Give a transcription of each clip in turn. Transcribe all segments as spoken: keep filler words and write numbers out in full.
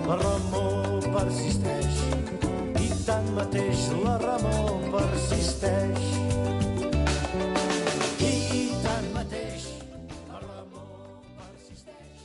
la remor persisteix i tanmateix la remor persisteix i tanmateix la remor persisteix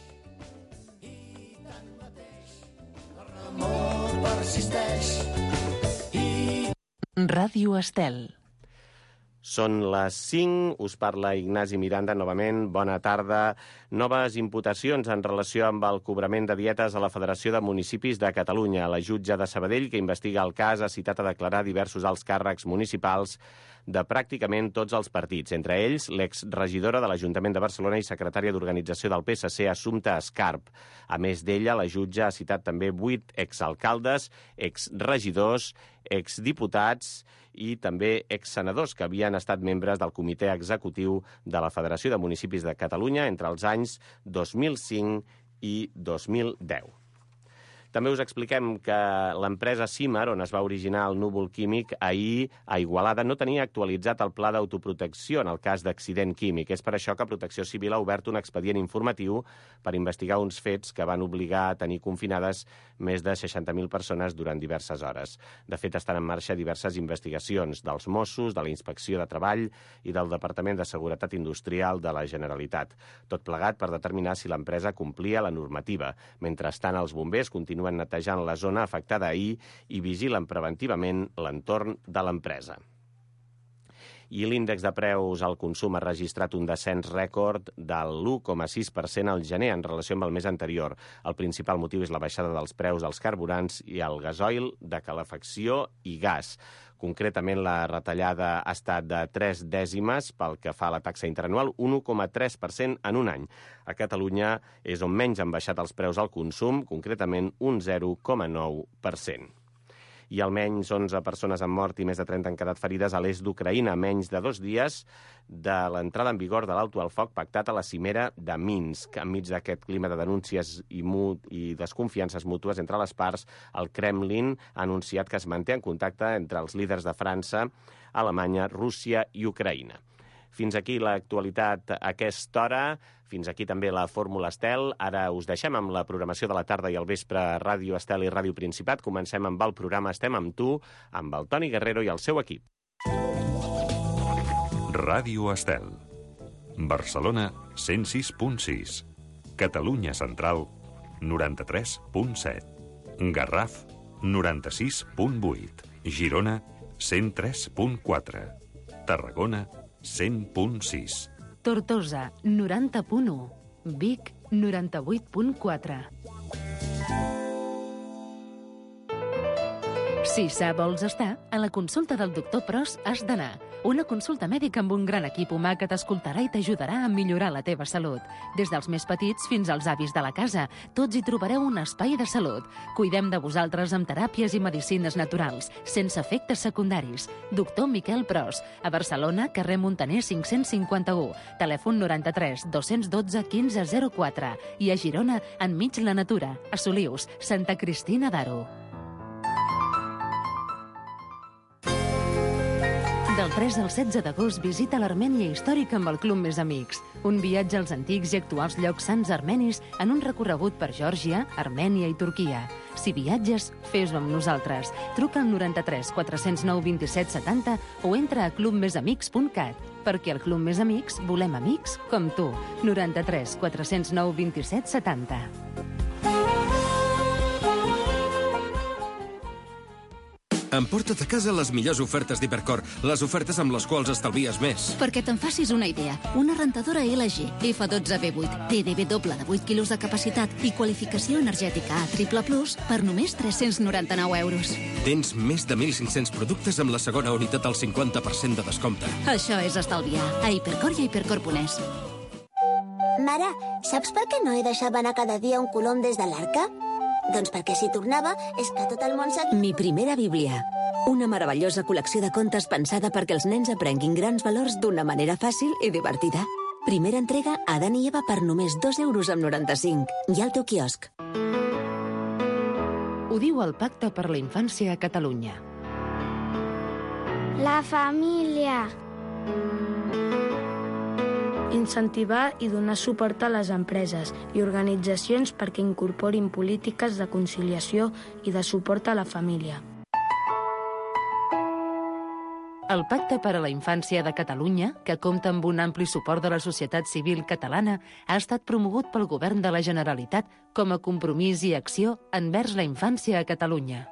i tanmateix la remor persisteix i... Ràdio Estel. Són les cinc, us parla Ignasi Miranda novament, bona tarda. Noves imputacions en relació amb el cobrament de dietes a la Federació de Municipis de Catalunya. La jutge de Sabadell, que investiga el cas, ha citat a declarar diversos alts càrrecs municipals de pràcticament tots els partits, entre ells l'exregidora de l'Ajuntament de Barcelona i secretària d'Organització del P S C, Assumpta Escarp. A més d'ella, la jutge ha citat també vuit exalcaldes, exregidors, exdiputats i també exsenadors que havien estat membres del comitè executiu de la Federació de Municipis de Catalunya entre els anys dos mil cinc i dos mil deu. També us expliquem que l'empresa Simar, on es va originar el núvol químic, ahir a Igualada no tenia actualitzat el pla d'autoprotecció en el cas d'accident químic. És per això que Protecció Civil ha obert un expedient informatiu per investigar uns fets que van obligar a tenir confinades més de seixanta mil persones durant diverses hores. De fet, estan en marxa diverses investigacions dels Mossos, de la Inspecció de Treball i del Departament de Seguretat Industrial de la Generalitat. Tot plegat per determinar si l'empresa complia la normativa. Mentrestant, els bombers continuen netejant la zona afectada ahir i vigilen preventivament l'entorn de l'empresa. I l'índex de preus al consum ha registrat un descens rècord de l'u coma sis per cent al gener en relació amb el mes anterior. El principal motiu és la baixada dels preus dels carburants i el gasoil de calefacció i gas. Concretament, la retallada ha estat de tres dècimes pel que fa a la taxa interanual, un u coma tres per cent en un any. A Catalunya és on menys han baixat els preus al consum, concretament un zero coma nou per cent. I almenys onze persones han mort i més de trenta han quedat ferides a l'est d'Ucraïna, a menys de dos dies de l'entrada en vigor de l'alto al foc pactat a la cimera de Minsk. Enmig d'aquest clima de denúncies i, mut i desconfiances mútues entre les parts, el Kremlin ha anunciat que es manté en contacte entre els líders de França, Alemanya, Rússia i Ucraïna. Fins aquí l'actualitat a aquesta hora, fins aquí també la Fórmula Estel. Ara us deixem amb la programació de la tarda i al vespre a Ràdio Estel i Ràdio Principat. Comencem amb el programa Estem amb tu, amb el Toni Guerrero i el seu equip. Ràdio Estel. Barcelona, cent sis punt sis. Catalunya Central, noranta-tres punt set. Garraf, noranta-sis punt vuit. Girona, cent tres punt quatre. Tarragona, cent punt sis. Tortosa, noranta punt u. Vic, noranta-vuit punt quatre. Si sa vols estar, a la consulta del doctor Pros has d'anar. Una consulta mèdica amb un gran equip humà que t'escoltarà i t'ajudarà a millorar la teva salut. Des dels més petits fins als avis de la casa, tots hi trobareu un espai de salut. Cuidem de vosaltres amb teràpies i medicines naturals, sense efectes secundaris. Doctor Miquel Pros, a Barcelona, carrer Montaner cinc-cents cinquanta-u, telèfon noranta-tres dos-cents dotze quinze zero quatre i a Girona, enmig la natura, a Solius, Santa Cristina d'Aro. Del tres al setze d'agost visita l'Armènia històrica amb el Club Més Amics. Un viatge als antics i actuals llocs sants armenis en un recorregut per Geòrgia, Armènia i Turquia. Si viatges, fes-ho amb nosaltres. Truca al noranta-tres quatre-cents nou vint-i-set setanta o entra a club més amics punt cat. Perquè al Club Més Amics volem amics com tu. noranta-tres quatre-cents nou vint-i-set setanta. Emporta't a casa les millors ofertes d'Hipercor, les ofertes amb les quals estalvies més. Perquè te'n facis una idea, una rentadora L G F dotze B vuit, T D B doble de vuit quilos de capacitat i qualificació energètica A triple plus per només tres-cents noranta-nou euros. Tens més de mil cinc-cents productes amb la segona unitat al cinquanta per cent de descompte. Això és estalviar. A Hipercor i a hipercor punt es. Mare, saps per què no he deixat anar cada dia un colom des de l'Arca? Doncs perquè si tornava és que tot el món seguia... Mi primera Bíblia. Una meravellosa col·lecció de contes pensada perquè els nens aprenguin grans valors d'una manera fàcil i divertida. Primera entrega, Adán i Eva per només dos euros amb noranta-cinc. I al teu quiosc. Ho diu el Pacte per la Infància a Catalunya. La família. incentivar i donar suport a les empreses i organitzacions perquè incorporin polítiques de conciliació i de suport a la família. El Pacte per a la Infància de Catalunya, que compta amb un ampli suport de la societat civil catalana, ha estat promogut pel Govern de la Generalitat com a compromís i acció envers la infància a Catalunya.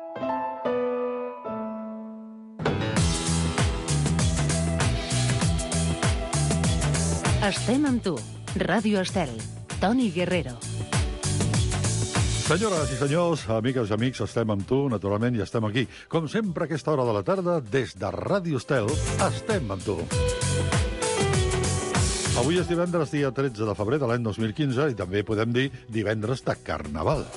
Estem amb tu. Ràdio Estel. Toni Guerrero. Senyores i senyors, amigues i amics, estem amb tu, naturalment, i estem aquí. Com sempre, a aquesta hora de la tarda, des de Ràdio Estel, estem amb tu. Avui és divendres, dia tretze de febrer de l'any dos mil quinze, i també podem dir divendres de Carnaval.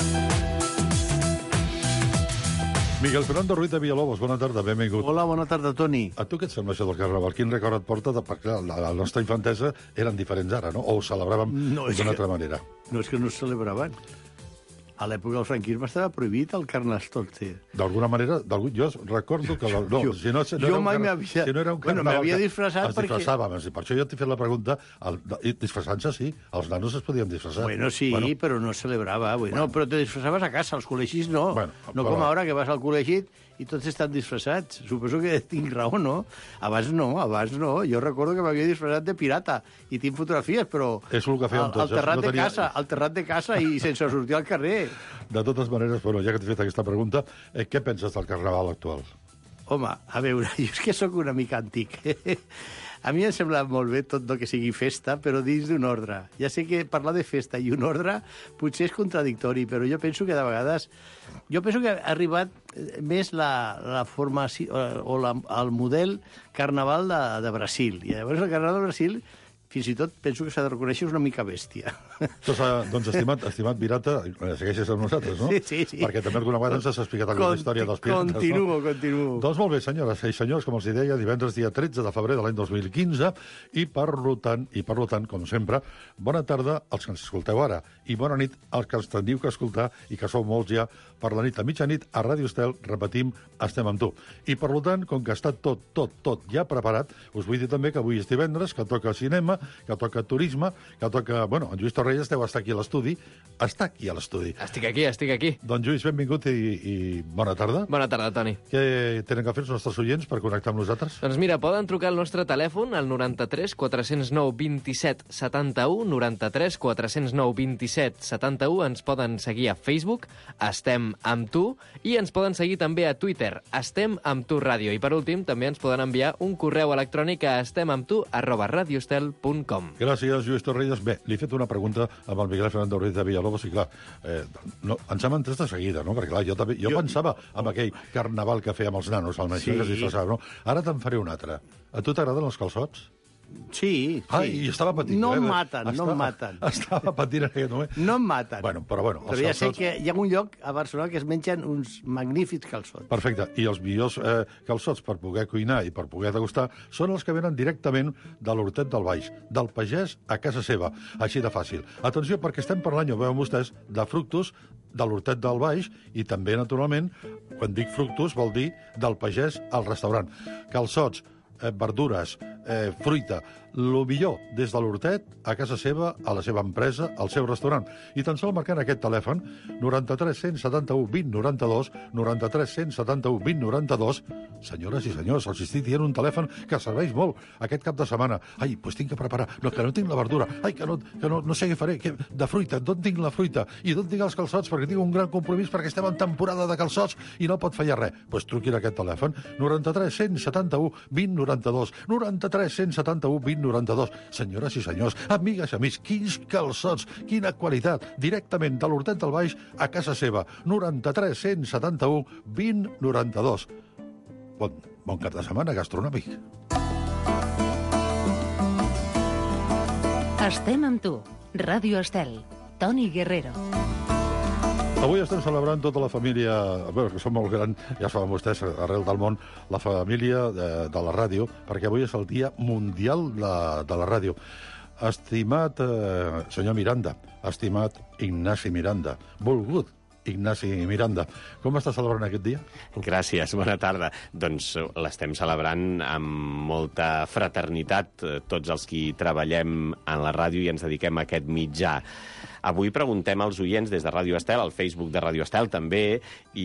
Miguel Fernando Ruiz de Villalobos, bona tarda, benvingut. Hola, bona tarda, Toni. A tu què et sembla això del Carnaval? Quin record et porta? De, perquè la, la nostra infantesa eren diferents ara, no? O ho celebràvem no, d'una altra manera? No, és que no es celebraven. A l'època del franquisme estava prohibit el Carnestolte. D'alguna manera, jo recordo que... La, no, jo, si no, si no jo mai car... m'havia... Si no era un bueno, m'havia disfressat es perquè... Es disfressàvem, per això jo t'he fet la pregunta. El, disfressant-se, sí, els nanos es podien disfressar. Bueno, sí, bueno. Però no es celebrava. Bueno, bueno. Però te disfressaves a casa, als col·legis no. Bueno, no però... com ara, que vas al col·legi i tots estan disfressats. Suposo que tinc raó, no? Abans no, abans no. Jo recordo que m'havia disfressat de pirata i tinc fotografies, però... És el que fèiem tots. Al terrat, no de tenia... casa, al terrat de casa i sense sortir al carrer. De totes maneres, bueno, ja que t'he fet aquesta pregunta, eh, què penses del Carnaval actual? Home, a veure, jo és que sóc una mica antic. A mi em sembla molt bé tot el que sigui festa, però dins d'un ordre. Ja sé que parlar de festa i un ordre potser és contradictori, però jo penso que de vegades... Jo penso que ha arribat més la, la formació o la, el model carnaval de, de Brasil. I llavors el carnaval de Brasil... Fins i tot penso que s'ha de reconèixer una mica bèstia. Doncs, doncs estimat, estimat Virata, segueixes amb nosaltres, no? Sí, sí, sí. Perquè també alguna vegada ens has explicat alguna Conti història dels pirates, continuo, no? Continuo, continuo. Doncs molt bé, senyores i senyors, com els deia, divendres dia tretze de febrer de l'any dos mil quinze, i per tant, i per tant, com sempre, bona tarda als que ens escolteu ara, i bona nit als que ens teniu que escoltar, i que sou molts ja, per la nit a mitjanit, a Ràdio Estel, repetim, estem amb tu. I per tant, com que està tot, tot, tot ja preparat, us vull dir també que avui és divendres, que toca cinema, que toca turisme, que toca... Bueno, en Lluís Torrelles deu estar aquí a l'estudi. Està aquí a l'estudi. Estic aquí, estic aquí. Doncs Lluís, benvingut i, i bona tarda. Bona tarda, Toni. Què tenen que fer els nostres oients per connectar amb nosaltres? Doncs mira, poden trucar al nostre telèfon, al noranta-tres quatre cents nou vint-i-set setanta-u, noranta-tres quatre cents nou vint-i-set setanta-u, ens poden seguir a Facebook, Estem amb tu, i ens poden seguir també a Twitter, Estem amb tu ràdio. I per últim, també ens poden enviar un correu electrònic a estemamtu arroba radioestel punt com. Gràcies, Lluís Torrelles. Bé, li he fet una pregunta amb el Miguel Fernando Ruiz de Villalobos i, clar, eh, no, ens hem entès de seguida, no? Perquè, clar, jo, també, jo, jo pensava en aquell carnaval que fèiem els nanos, almenys, sí. Que es disfressava, no? Ara te'n faré un altre. A tu t'agraden els calçots? Sí, sí. Ai, i estava patint. No eh? em maten, estava, no em maten. Estava patint en aquell moment. No em maten. Bueno, però bueno, però ja calçots... sé que hi ha un lloc a Barcelona que es mengen uns magnífics calçots. Perfecte. I els millors eh, calçots per poder cuinar i per poder degustar són els que venen directament de l'Hortet del Baix, del pagès a casa seva. Així de fàcil. Atenció, perquè estem parlant, ja ho veuen vostès, de fructus de l'Hortet del Baix i també, naturalment, quan dic fructus vol dir del pagès al restaurant. Calçots, eh, verdures, eh, fruita, lo millor des de l'Hortet a casa seva, a la seva empresa, al seu restaurant. I tan sol marcant aquest telèfon, noranta-tres cent setanta-u vint noranta-dos, noranta-tres cent setanta-u vint noranta-dos. Senyores i senyors, els estic dient un telèfon que serveix molt aquest cap de setmana. Ai, doncs tinc que preparar. No, que no tinc la verdura. Ai, que no, que no, no sé què faré. Que, de fruita, d'on tinc la fruita? I d'on tinc els calçots? Perquè tinc un gran compromís perquè estem en temporada de calçots i no pot fallar res. Doncs pues truqui a aquest telèfon, noranta-tres cent setanta-u vint noranta-dos, noranta-tres cent setanta-u vint noranta-dos. Senyores i senyors, amigues i amics, quins calçots, quina qualitat, directament de l'Hortet del Baix a casa seva, noranta-tres cent setanta-u vint noranta-dos. Bon, bon cap de setmana gastronòmic. Estem amb tu. Ràdio Estel. Toni Guerrero. Avui estem celebrant tota la família, bé, que som molt gran, ja saben vostès, arrel del món, la família de, de la ràdio, perquè avui és el Dia Mundial de, de la Ràdio. Estimat eh, senyor Miranda, estimat Ignasi Miranda, volgut Ignasi Miranda. Com estàs celebrant aquest dia? Gràcies, bona tarda. Doncs l'estem celebrant amb molta fraternitat, tots els qui treballem en la ràdio i ens dediquem a aquest mitjà. Avui preguntem als oients des de Ràdio Estel, al Facebook de Ràdio Estel també,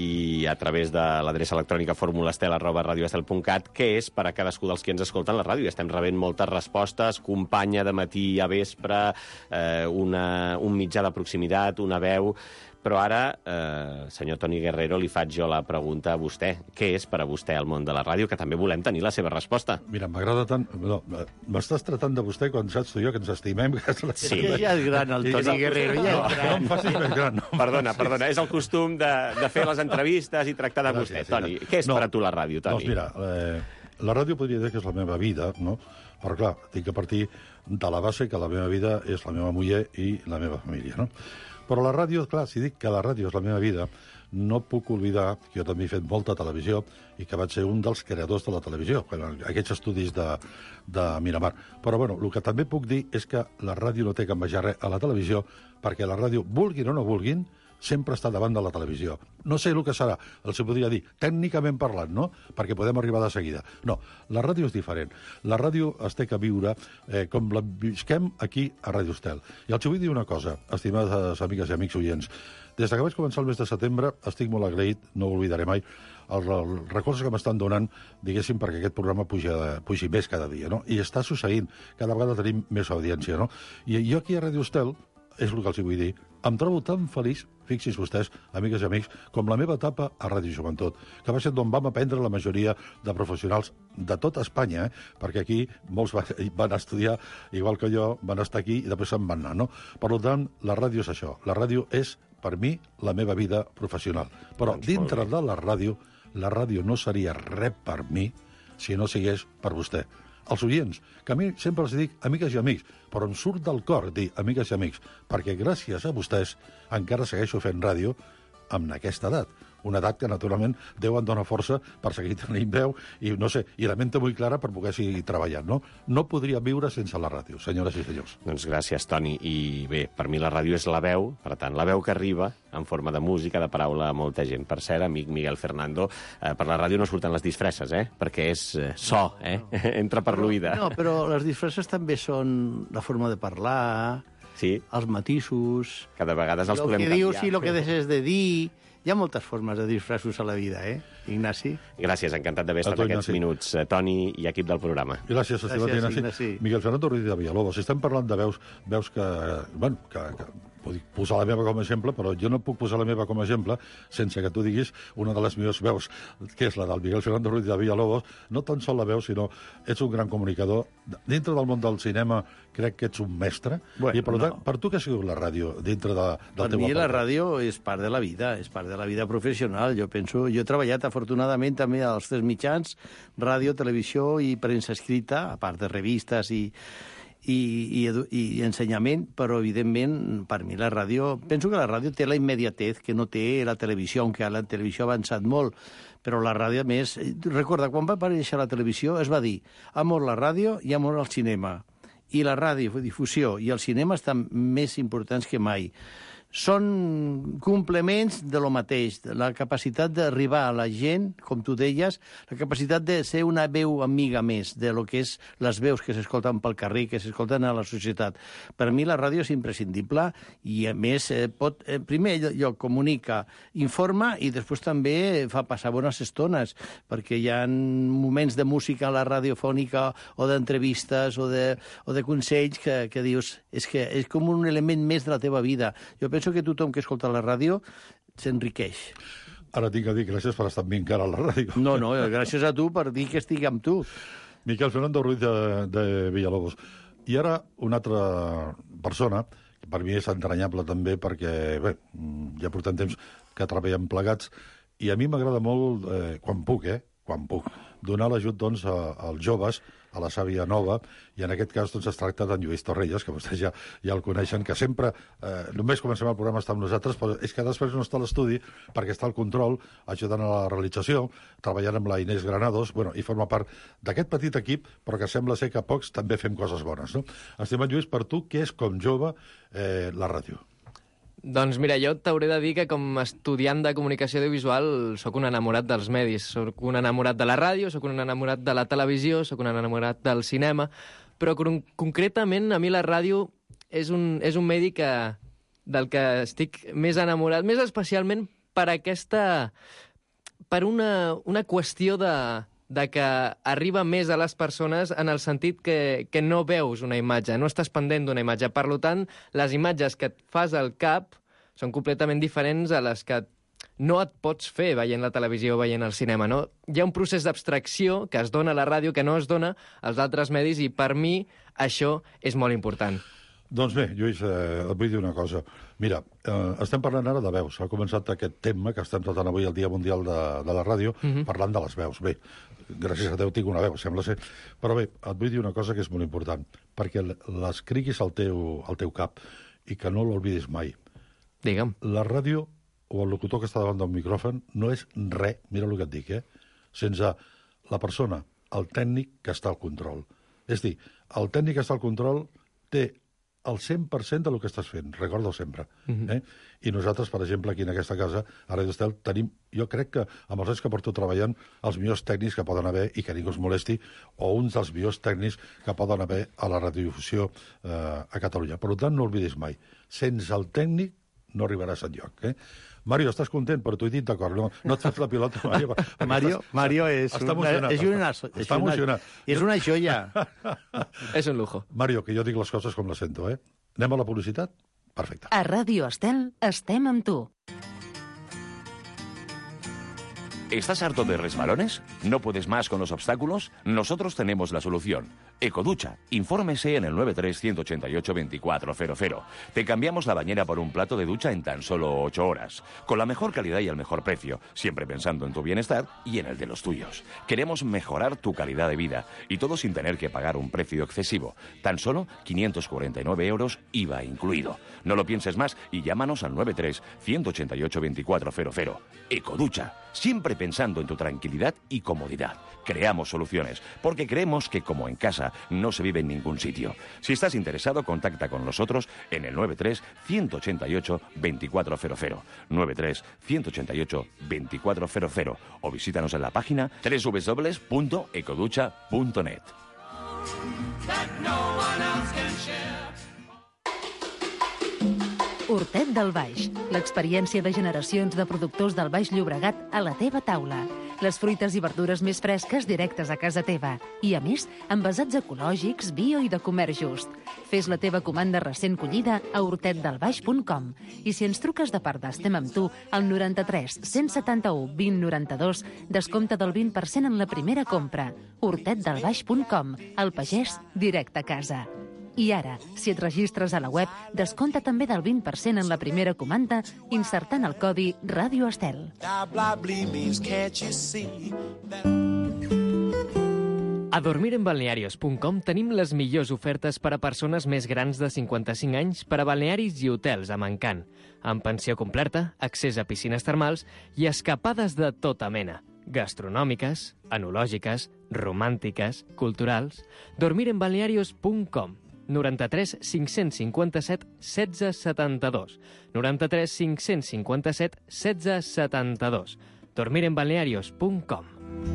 i a través de l'adreça electrònica formulastel arroba radioestel punt cat, què és per a cadascú dels que ens escolten la ràdio. Estem rebent moltes respostes, companya de matí a vespre, eh, una, un mitjà de proximitat, una veu... Però ara, eh, senyor Toni Guerrero, li faig jo la pregunta a vostè. Què és per a vostè el món de la ràdio? Que també volem tenir la seva resposta. Mira, m'agrada tant... No, m'estàs tratant de vostè quan saps tu i jo que ens estimem. Que sí. És que ja és gran el Toni Guerrero, ja és gran. No em facis més gran. No. Perdona, perdona, és el costum de, de fer les entrevistes i tractar de vostè. Toni, què és no, per a tu la ràdio, Toni? Doncs mira, eh, la ràdio podria dir que és la meva vida, no? Però clar, tinc que partir de la base que la meva vida és la meva muller i la meva família, no? Però la ràdio, clar, si dic que la ràdio és la meva vida, no puc oblidar que jo també he fet molta televisió i que vaig ser un dels creadors de la televisió, aquests estudis de, de Miramar. Però, bueno, el que també puc dir és que la ràdio no té que envejar res a la televisió, perquè la ràdio, vulguin o no vulguin, sempre està davant de la televisió. No sé el que serà, els ho podria dir, tècnicament parlant, no? Perquè podem arribar de seguida. No, la ràdio és diferent. La ràdio es té que viure eh, com la visquem aquí a Ràdio Estel. I els vull dir una cosa, estimades amigues i amics oients. Des que vaig començar el mes de setembre, estic molt agraït, no ho oblidaré mai, els, els recursos que m'estan donant, diguéssim, perquè aquest programa puja, pugi més cada dia, no? I està succeint, cada vegada tenim més audiència, no? I jo aquí a Ràdio Estel, és el que els vull dir, em trobo tan feliç, fixis vostès, amigues i amics, com la meva etapa a Ràdio Joventut, que va ser d'on vam aprendre la majoria de professionals de tota Espanya, eh? Perquè aquí molts van, van estudiar, igual que jo, van estar aquí i després se'n van anar, no? Per tant, la ràdio és això. La ràdio és, per mi, la meva vida professional. Però doncs dintre de la ràdio, la ràdio no seria res per mi si no sigués per vostè. Els oients, que a mi sempre els dic amigues i amics, però em surt del cor dir amigues i amics, perquè gràcies a vostès encara segueixo fent ràdio amb aquesta edat. Una edat que, naturalment, Déu em dona força per seguir tenint veu i, no sé, i la mente molt clara per poder seguir treballant, no? No podria viure sense la ràdio, senyores i senyors. Doncs gràcies, Toni. I bé, per mi la ràdio és la veu, per tant, la veu que arriba en forma de música, de paraula a molta gent. Per cert, amic Miguel Fernando, eh, per la ràdio no surten les disfresses, eh? Perquè és eh, so, eh? Entra per l'oïda. No, però les disfresses també són la forma de parlar, sí, els matisos... Cada vegada els lo podem que canviar. dius i el que deixes de dir... Hi ha moltes formes de disfressos a la vida, eh, Ignasi? Gràcies, encantat d'haver estat aquests Ignasi. minuts, Toni i equip del programa. Gràcies, estimat Ignasi. Ignasi. Miguel Fernando Ruiz de Villalobos. Estem parlant de veus, veus que, bueno, que, que puc posar la meva com a exemple, però jo no puc posar la meva com a exemple sense que tu diguis una de les meves veus, que és la del Miguel Fernando Ruiz de Villalobos. No tan sol la veu, sinó ets un gran comunicador. Dintre del món del cinema crec que ets un mestre. Bueno, I per, no. tant, per tu què ha sigut la ràdio dintre de, del per teu mi apartat? La ràdio és part de la vida, és part de la vida professional. Jo penso, jo he treballat afortunadament també als tres mitjans, ràdio, televisió i premsa escrita, a part de revistes i, i, i, i ensenyament, però evidentment per mi la ràdio, penso que la ràdio té la immediatez que no té la televisió, aunque la televisió ha avançat molt, però la ràdio, a més, recorda, quan va aparèixer la televisió es va dir amor la ràdio i amor al cinema. I la radiodifusió i el cinema estan més importants que mai. Són complements de lo mateix, la capacitat d'arribar a la gent, com tu deies, la capacitat de ser una veu amiga més de lo que és les veus que s'escolten pel carrer, que s'escolten a la societat. Per mi la ràdio és imprescindible i, a més, eh, pot, eh, primer lloc comunica, informa i després també fa passar bones estones, perquè hi ha moments de música a la radiofònica o d'entrevistes o, de, o de consells que, que dius és que és com un element més de la teva vida. Jo penso que tothom que escolta la ràdio s'enriqueix. Ara tinc a dir gràcies per estar amb mi encara a la ràdio. No, no, gràcies a tu per dir que estic amb tu. Miquel Fernando Ruiz de, de Villalobos. I ara una altra persona, que per mi és entranyable també perquè, bé, ja portem temps que treballem plegats, i a mi m'agrada molt, eh, quan puc, eh, quan puc, donar l'ajut, doncs, a, als joves, a la Sàvia Nova, i en aquest cas doncs, es tracta d'en Lluís Torrelles, que vostès ja, ja el coneixen, que sempre, eh, només comencem el programa està amb nosaltres, però és que després no està a l'estudi, perquè està al control, ajudant a la realització, treballant amb la Inés Granados, bueno, i forma part d'aquest petit equip, però que sembla ser que a pocs també fem coses bones, no? Estimat Lluís, per tu, què és com jove eh, la ràdio? Doncs mira, jo t'hauré de dir que com a estudiant de comunicació audiovisual sóc un enamorat dels medis. Sóc un enamorat de la ràdio, sóc un enamorat de la televisió, sóc un enamorat del cinema, però con concretament a mi la ràdio és un, és un medi que, del que estic més enamorat, més especialment per aquesta... per una, una qüestió de, de que arriba més a les persones en el sentit que, que no veus una imatge, no estàs pendent d'una imatge. Per tant, les imatges que et fas al cap són completament diferents a les que no et pots fer veient la televisió o veient el cinema, no? Hi ha un procés d'abstracció que es dona a la ràdio que no es dona als altres medis i per mi això és molt important. Doncs bé, Lluís, eh, et vull dir una cosa. Mira, eh, estem parlant ara de veus. Ha començat aquest tema que estem tratant avui el Dia Mundial de, de la Ràdio, mm-hmm. parlant de les veus. Bé, gràcies a Déu tinc una veu, sembla ser. Però bé, et vull dir una cosa que és molt important, perquè l'escriguis al teu, al teu cap i que no l'olvidis mai. Digue'm. La ràdio o el locutor que està davant del micròfon no és res, mira el que et dic, eh? sense la persona, el tècnic que està al control. És dir, el tècnic que està al control té el cent per cent del que estàs fent, recorda-ho sempre. Mm-hmm. eh? I nosaltres, per exemple, aquí en aquesta casa, a Radio Estel, tenim, jo crec que amb els anys que porto treballant, els millors tècnics que poden haver, i que ningú es molesti, o uns dels millors tècnics que poden haver a la radiodifusió eh, a Catalunya. Per tant, no oblidis mai, sense el tècnic no arribaràs enlloc. Eh? Mario, estàs content? Però t'ho he dit d'acord. No, no et fas la pilota, Mario. Mario, Mario és, està una, és, una, està, és, està una, és una joia. És un lujo. Mario, que jo dic les coses com les sento, eh? Anem a la publicitat? Perfecte. A Ràdio Estel estem amb tu. ¿Estás harto de resbalones? ¿No puedes más con los obstáculos? Nosotros tenemos la solución. Ecoducha. Infórmese en el nueve tres, uno ocho ocho, veinticuatro cero cero. Te cambiamos la bañera por un plato de ducha en tan solo ocho horas. Con la mejor calidad y el mejor precio. Siempre pensando en tu bienestar y en el de los tuyos. Queremos mejorar tu calidad de vida. Y todo sin tener que pagar un precio excesivo. Tan solo quinientos cuarenta y nueve euros I V A incluido. No lo pienses más y llámanos al nueve tres, uno ocho ocho, veinticuatro cero cero. Ecoducha. Siempre pensando en tu tranquilidad y comodidad. Creamos soluciones, porque creemos que como en casa no se vive en ningún sitio. Si estás interesado, contacta con nosotros en el nueve tres, uno ocho ocho, veinticuatro cero cero, nueve tres, uno ocho ocho, veinticuatro cero cero o visítanos en la página doble u doble u doble u punto ecoducha punto net. Hortet del Baix, l'experiència de generacions de productors del Baix Llobregat a la teva taula. Les fruites i verdures més fresques directes a casa teva. I, a més, envasats ecològics, bio i de comerç just. Fes la teva comanda recent collida a hortet del baix punt com. I si ens truques de part d'Estem amb tu, al noranta-tres, cent setanta-u, vint, noranta-dos, descompte del vint per cent en la primera compra. hortet del baix punt com. El pagès, directe a casa. I ara, si et registres a la web, descompta també del vint per cent en la primera comanda insertant el codi Ràdio Estel. A dormir en balnearios punt com tenim les millors ofertes per a persones més grans de cinquanta-cinc anys per a balnearis i hotels amb encant, amb pensió completa, accés a piscines termals i escapades de tota mena. Gastronòmiques, enològiques, romàntiques, culturals... dormir en balnearios punt com. noranta-tres, cinc-cents cinquanta-set, setze setanta-dos. noranta-tres, cinc-cents cinquanta-set, setze setanta-dos. dormir en balnearios punt com.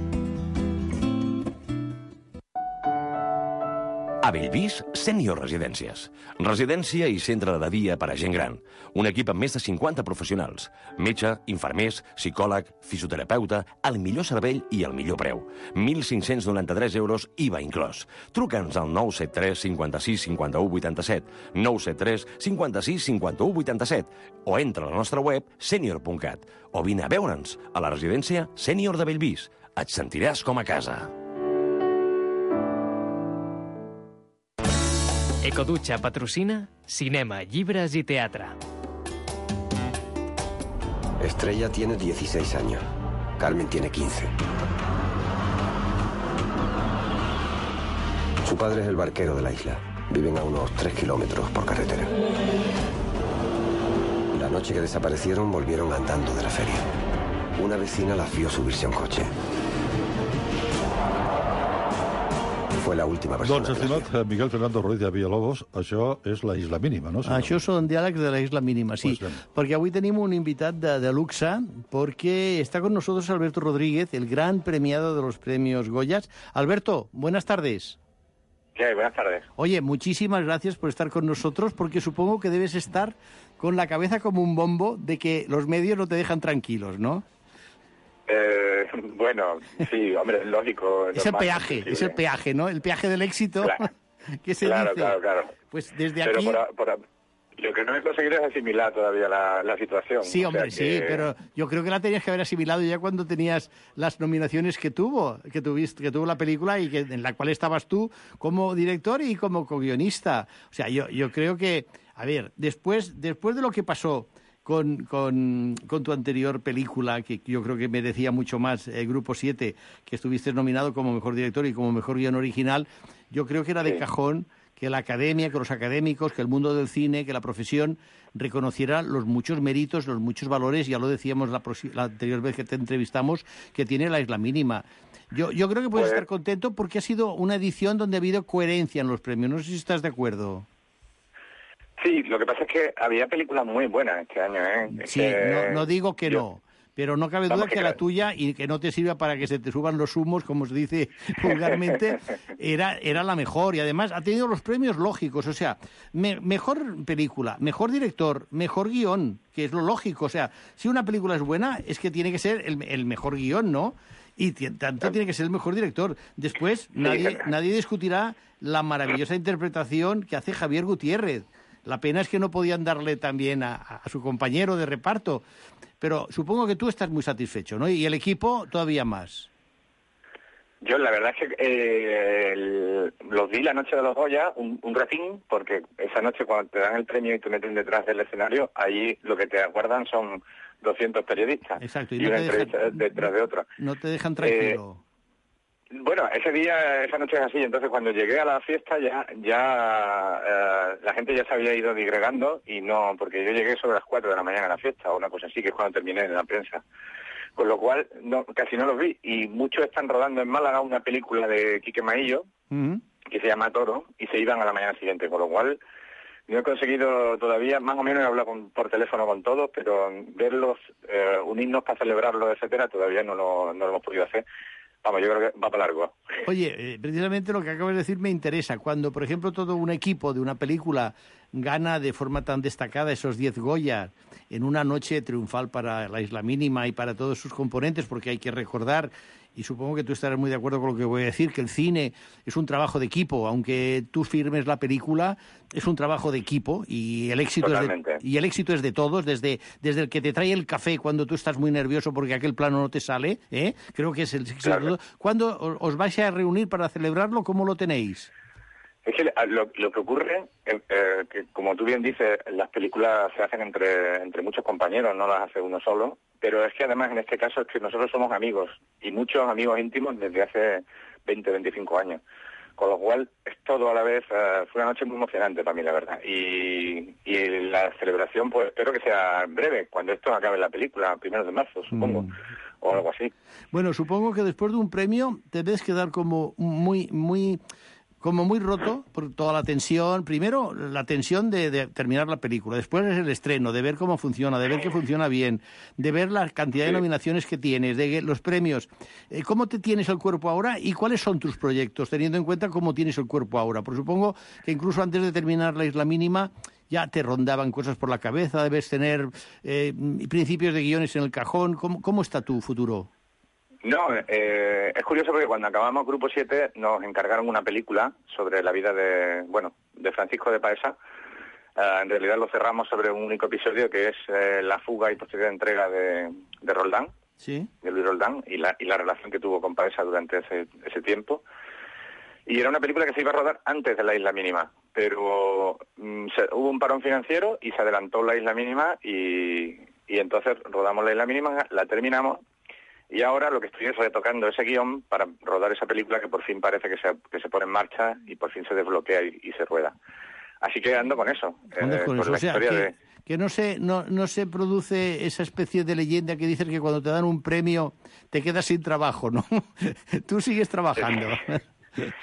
A Bellvís, Sènior Residències. Residència i centre de dia per a gent gran. Un equip amb més de cinquanta professionals. Metge, infermers, psicòleg, fisioterapeuta, el millor servei i el millor preu. mil cinc-cents noranta-tres euros I V A inclòs. Truca'ns al nou set tres, cinquanta-sis, cinquanta-u, vuitanta-set, nou set tres, cinquanta-sis, cinquanta-u, vuitanta-set o entra a la nostra web senior punt cat o vine a veure'ns a la residència Sènior de Bellvís. Et sentiràs com a casa. Ecoducha patrocina cinema, llibres y teatre. Estrella tiene dieciséis años. Carmen tiene quince. Su padre es el barquero de la isla. Viven a unos tres kilómetros por carretera. La noche que desaparecieron volvieron andando de la feria. Una vecina las vio subirse a un coche. fue la última persona. Doncs, estimat Miguel Fernando Ruiz de Villalobos, això és la Isla Mínima, no? Senyor? Això són diàlegs de la Isla Mínima, sí. Pues porque avui tenim un invitat de, de luxe, porque está con nosotros Alberto Rodríguez, el gran premiado de los premios Goyas. Alberto, buenas tardes. ¿Qué hay? Buenas tardes. Oye, muchísimas gracias por estar con nosotros, porque supongo que debes estar con la cabeza como un bombo de que los medios no te dejan tranquilos, ¿no? Eh, bueno, sí, hombre, es lógico. Es el peaje, es el peaje, ¿no? El peaje del éxito. Claro, ¿Qué se claro, dice? claro, claro. Pues desde pero aquí... Por, por, lo que no he conseguido es asimilar todavía la, la situación. Sí, hombre, o sea que... sí, pero yo creo que la tenías que haber asimilado ya cuando tenías las nominaciones que tuvo, que tuviste, que tuvo la película y que en la cual estabas tú como director y como co-guionista. O sea, yo, yo creo que, a ver, después, después de lo que pasó con, con, con tu anterior película, que yo creo que merecía mucho más, eh, Grupo siete, que estuviste nominado como mejor director y como mejor guion original, yo creo que era de sí. cajón que la academia, que los académicos, que el mundo del cine, que la profesión reconociera los muchos méritos, los muchos valores, ya lo decíamos la, la anterior vez que te entrevistamos, que tiene la Isla Mínima. Yo, yo creo que puedes pues... estar contento porque ha sido una edición donde ha habido coherencia en los premios. No sé si estás de acuerdo. Sí, lo que pasa es que había películas muy buenas este año, ¿eh? Sí, que... no, no digo que yo... no. Pero no cabe duda Vamos, que, que la tuya, y que no te sirva para que se te suban los humos, como se dice vulgarmente, era, era la mejor. Y además ha tenido los premios lógicos. O sea, me, mejor película, mejor director, mejor guión, que es lo lógico. O sea, si una película es buena, es que tiene que ser el, el mejor guión, ¿no? Y tanto tiene que ser el mejor director. Después, sí, nadie, claro. nadie discutirá la maravillosa interpretación que hace Javier Gutiérrez. La pena es que no podían darle también a, a su compañero de reparto. Pero supongo que tú estás muy satisfecho, ¿no? Y el equipo todavía más. Yo la verdad es que eh, el, los vi la noche de los Goya, un, un ratín, porque esa noche cuando te dan el premio y te meten detrás del escenario, ahí lo que te aguardan son doscientos periodistas. Exacto. Y, y no una te entrevista dejan, detrás de otra. No te dejan tranquilo. Eh, Bueno, ese día, esa noche es así, entonces cuando llegué a la fiesta ya ya eh, la gente ya se había ido digregando y no, porque yo llegué sobre las cuatro de la mañana a la fiesta o una cosa así, que es cuando terminé en la prensa. Con lo cual no, casi no los vi y muchos están rodando en Málaga una película de Quique Maillo uh-huh. que se llama Toro y se iban a la mañana siguiente, con lo cual no he conseguido todavía, más o menos he hablado con, por teléfono con todos, pero verlos, eh, unirnos para celebrarlo, etcétera, todavía no lo, no lo hemos podido hacer. Vamos, yo creo que va para largo. Oye, eh, precisamente lo que acabas de decir me interesa. Cuando, por ejemplo, todo un equipo de una película gana de forma tan destacada esos diez Goya en una noche triunfal para la Isla Mínima y para todos sus componentes, porque hay que recordar, y supongo que tú estarás muy de acuerdo con lo que voy a decir, que el cine es un trabajo de equipo. Aunque tú firmes la película, es un trabajo de equipo y el éxito, es de, y el éxito es de todos, desde, desde el que te trae el café cuando tú estás muy nervioso porque aquel plano no te sale, ¿eh? Creo que es el éxito claro. de todo. ¿Cuándo os vais a reunir para celebrarlo? ¿Cómo lo tenéis? Es que lo, lo que ocurre, eh, eh, que como tú bien dices, las películas se hacen entre, entre muchos compañeros, no las hace uno solo, pero es que además en este caso es que nosotros somos amigos, y muchos amigos íntimos desde hace veinte, veinticinco años, con lo cual es todo a la vez, uh, fue una noche muy emocionante para mí, la verdad, y, y la celebración pues espero que sea breve, cuando esto acabe la película, primero de marzo, supongo. Mm. O algo así. Bueno, supongo que después de un premio te debes quedar como muy, muy... como muy roto por toda la tensión. Primero, la tensión de, de terminar la película. Después es el estreno, de ver cómo funciona, de ver que funciona bien, de ver la cantidad de nominaciones que tienes, de los premios. Eh, ¿Cómo te tienes el cuerpo ahora y cuáles son tus proyectos, teniendo en cuenta cómo tienes el cuerpo ahora? Porque supongo que incluso antes de terminar la Isla Mínima ya te rondaban cosas por la cabeza, debes tener eh, principios de guiones en el cajón. ¿Cómo, cómo está tu futuro? No, eh, es curioso porque cuando acabamos Grupo siete nos encargaron una película sobre la vida de, bueno, de Francisco de Paesa. Uh, en realidad lo cerramos sobre un único episodio que es eh, la fuga y posterior entrega de, de Roldán, ¿sí? de Luis Roldán, y la, y la relación que tuvo con Paesa durante ese, ese tiempo. Y era una película que se iba a rodar antes de la Isla Mínima, pero mm, se, hubo un parón financiero y se adelantó la Isla Mínima y, y entonces rodamos la Isla Mínima, la terminamos. Y ahora lo que estoy es retocando ese guión para rodar esa película que por fin parece que se, que se pone en marcha y por fin se desbloquea y, y se rueda. Así que ando con eso. Andas eh, con eso. O sea, que, de... que no, se, no, no se produce esa especie de leyenda que dices que cuando te dan un premio te quedas sin trabajo, ¿no? Tú sigues trabajando.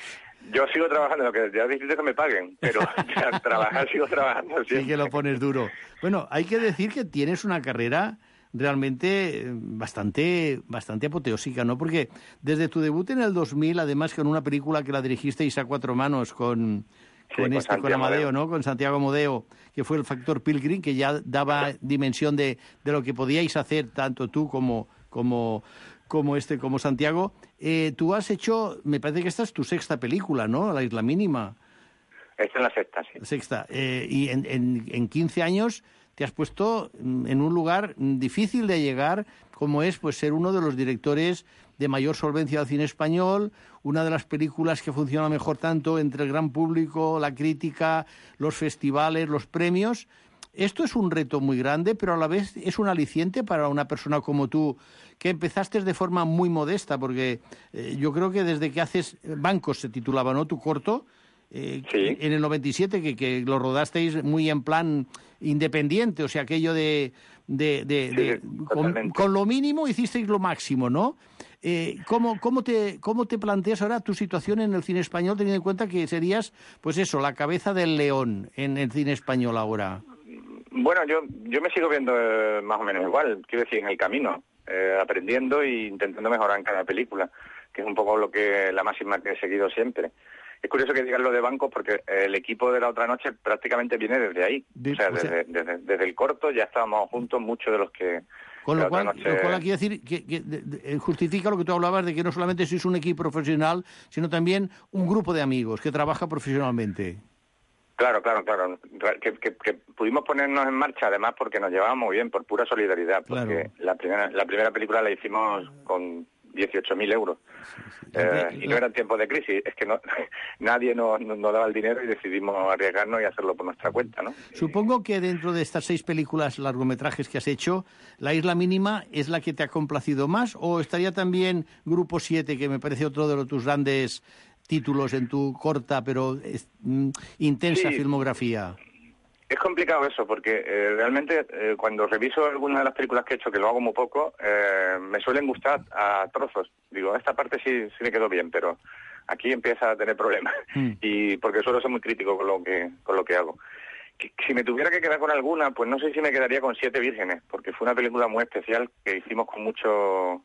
Yo sigo trabajando, lo que ya es difícil que me paguen, pero trabajar sigo trabajando siempre. Sí que lo pones duro. Bueno, hay que decir que tienes una carrera realmente bastante bastante apoteósica, ¿no? Porque desde tu debut en el dos mil, además con una película que la dirigisteis a cuatro manos con, sí, con, con este, con Amadeo, ¿no? Con Santiago Amodeo, que fue el factor Pilgrim, que ya daba dimensión de, de lo que podíais hacer tanto tú como como como este como Santiago. Eh, tú has hecho, me parece que esta es tu sexta película, ¿no? La Isla Mínima. Esta es la sexta, sí. Sexta. Eh, y en, en, en quince años te has puesto en un lugar difícil de llegar, como es pues ser uno de los directores de mayor solvencia del cine español, una de las películas que funciona mejor tanto entre el gran público, la crítica, los festivales, los premios. Esto es un reto muy grande, pero a la vez es un aliciente para una persona como tú, que empezaste de forma muy modesta, porque eh, yo creo que desde que haces Bancos se titulaba, ¿no?, tu corto, eh, sí. En el noventa y siete, que, que lo rodasteis muy en plan independiente, o sea, aquello de... de, de, sí, de con, con lo mínimo hicisteis lo máximo, ¿no? Eh, ¿cómo, cómo, te, ¿Cómo te planteas ahora tu situación en el cine español, teniendo en cuenta que serías, pues eso, la cabeza del león en el cine español ahora? Bueno, yo yo me sigo viendo eh, más o menos igual, quiero decir, en el camino, eh, aprendiendo e intentando mejorar en cada película, que es un poco lo que la máxima que he seguido siempre. Es curioso que digas lo de Bancos porque el equipo de La Otra Noche prácticamente viene desde ahí. De, o sea, desde, o sea desde, desde el corto ya estábamos juntos muchos de los que... Con lo cual, noche... lo cual aquí decir que, que de, de, justifica lo que tú hablabas de que no solamente sois un equipo profesional, sino también un grupo de amigos que trabaja profesionalmente. Claro, claro, claro. Que, que, que pudimos ponernos en marcha, además, porque nos llevábamos bien, por pura solidaridad. Porque claro. la primera la primera película la hicimos con dieciocho mil euros. Sí, sí. Eh, y no eran tiempos de crisis, es que no nadie nos, nos daba el dinero y decidimos arriesgarnos y hacerlo por nuestra cuenta, ¿no? Supongo que dentro de estas seis películas, largometrajes que has hecho, La Isla Mínima es la que te ha complacido más, o estaría también Grupo siete, que me parece otro de los, tus grandes títulos en tu corta pero es, mm, intensa sí. filmografía. Es complicado eso, porque eh, realmente eh, cuando reviso algunas de las películas que he hecho, que lo hago muy poco, eh, me suelen gustar a trozos. Digo, esta parte sí, sí me quedó bien, pero aquí empieza a tener problemas. Mm. Y porque suelo ser muy crítico con lo que con lo que hago. Que, si me tuviera que quedar con alguna, pues no sé si me quedaría con Siete Vírgenes, porque fue una película muy especial que hicimos con mucho...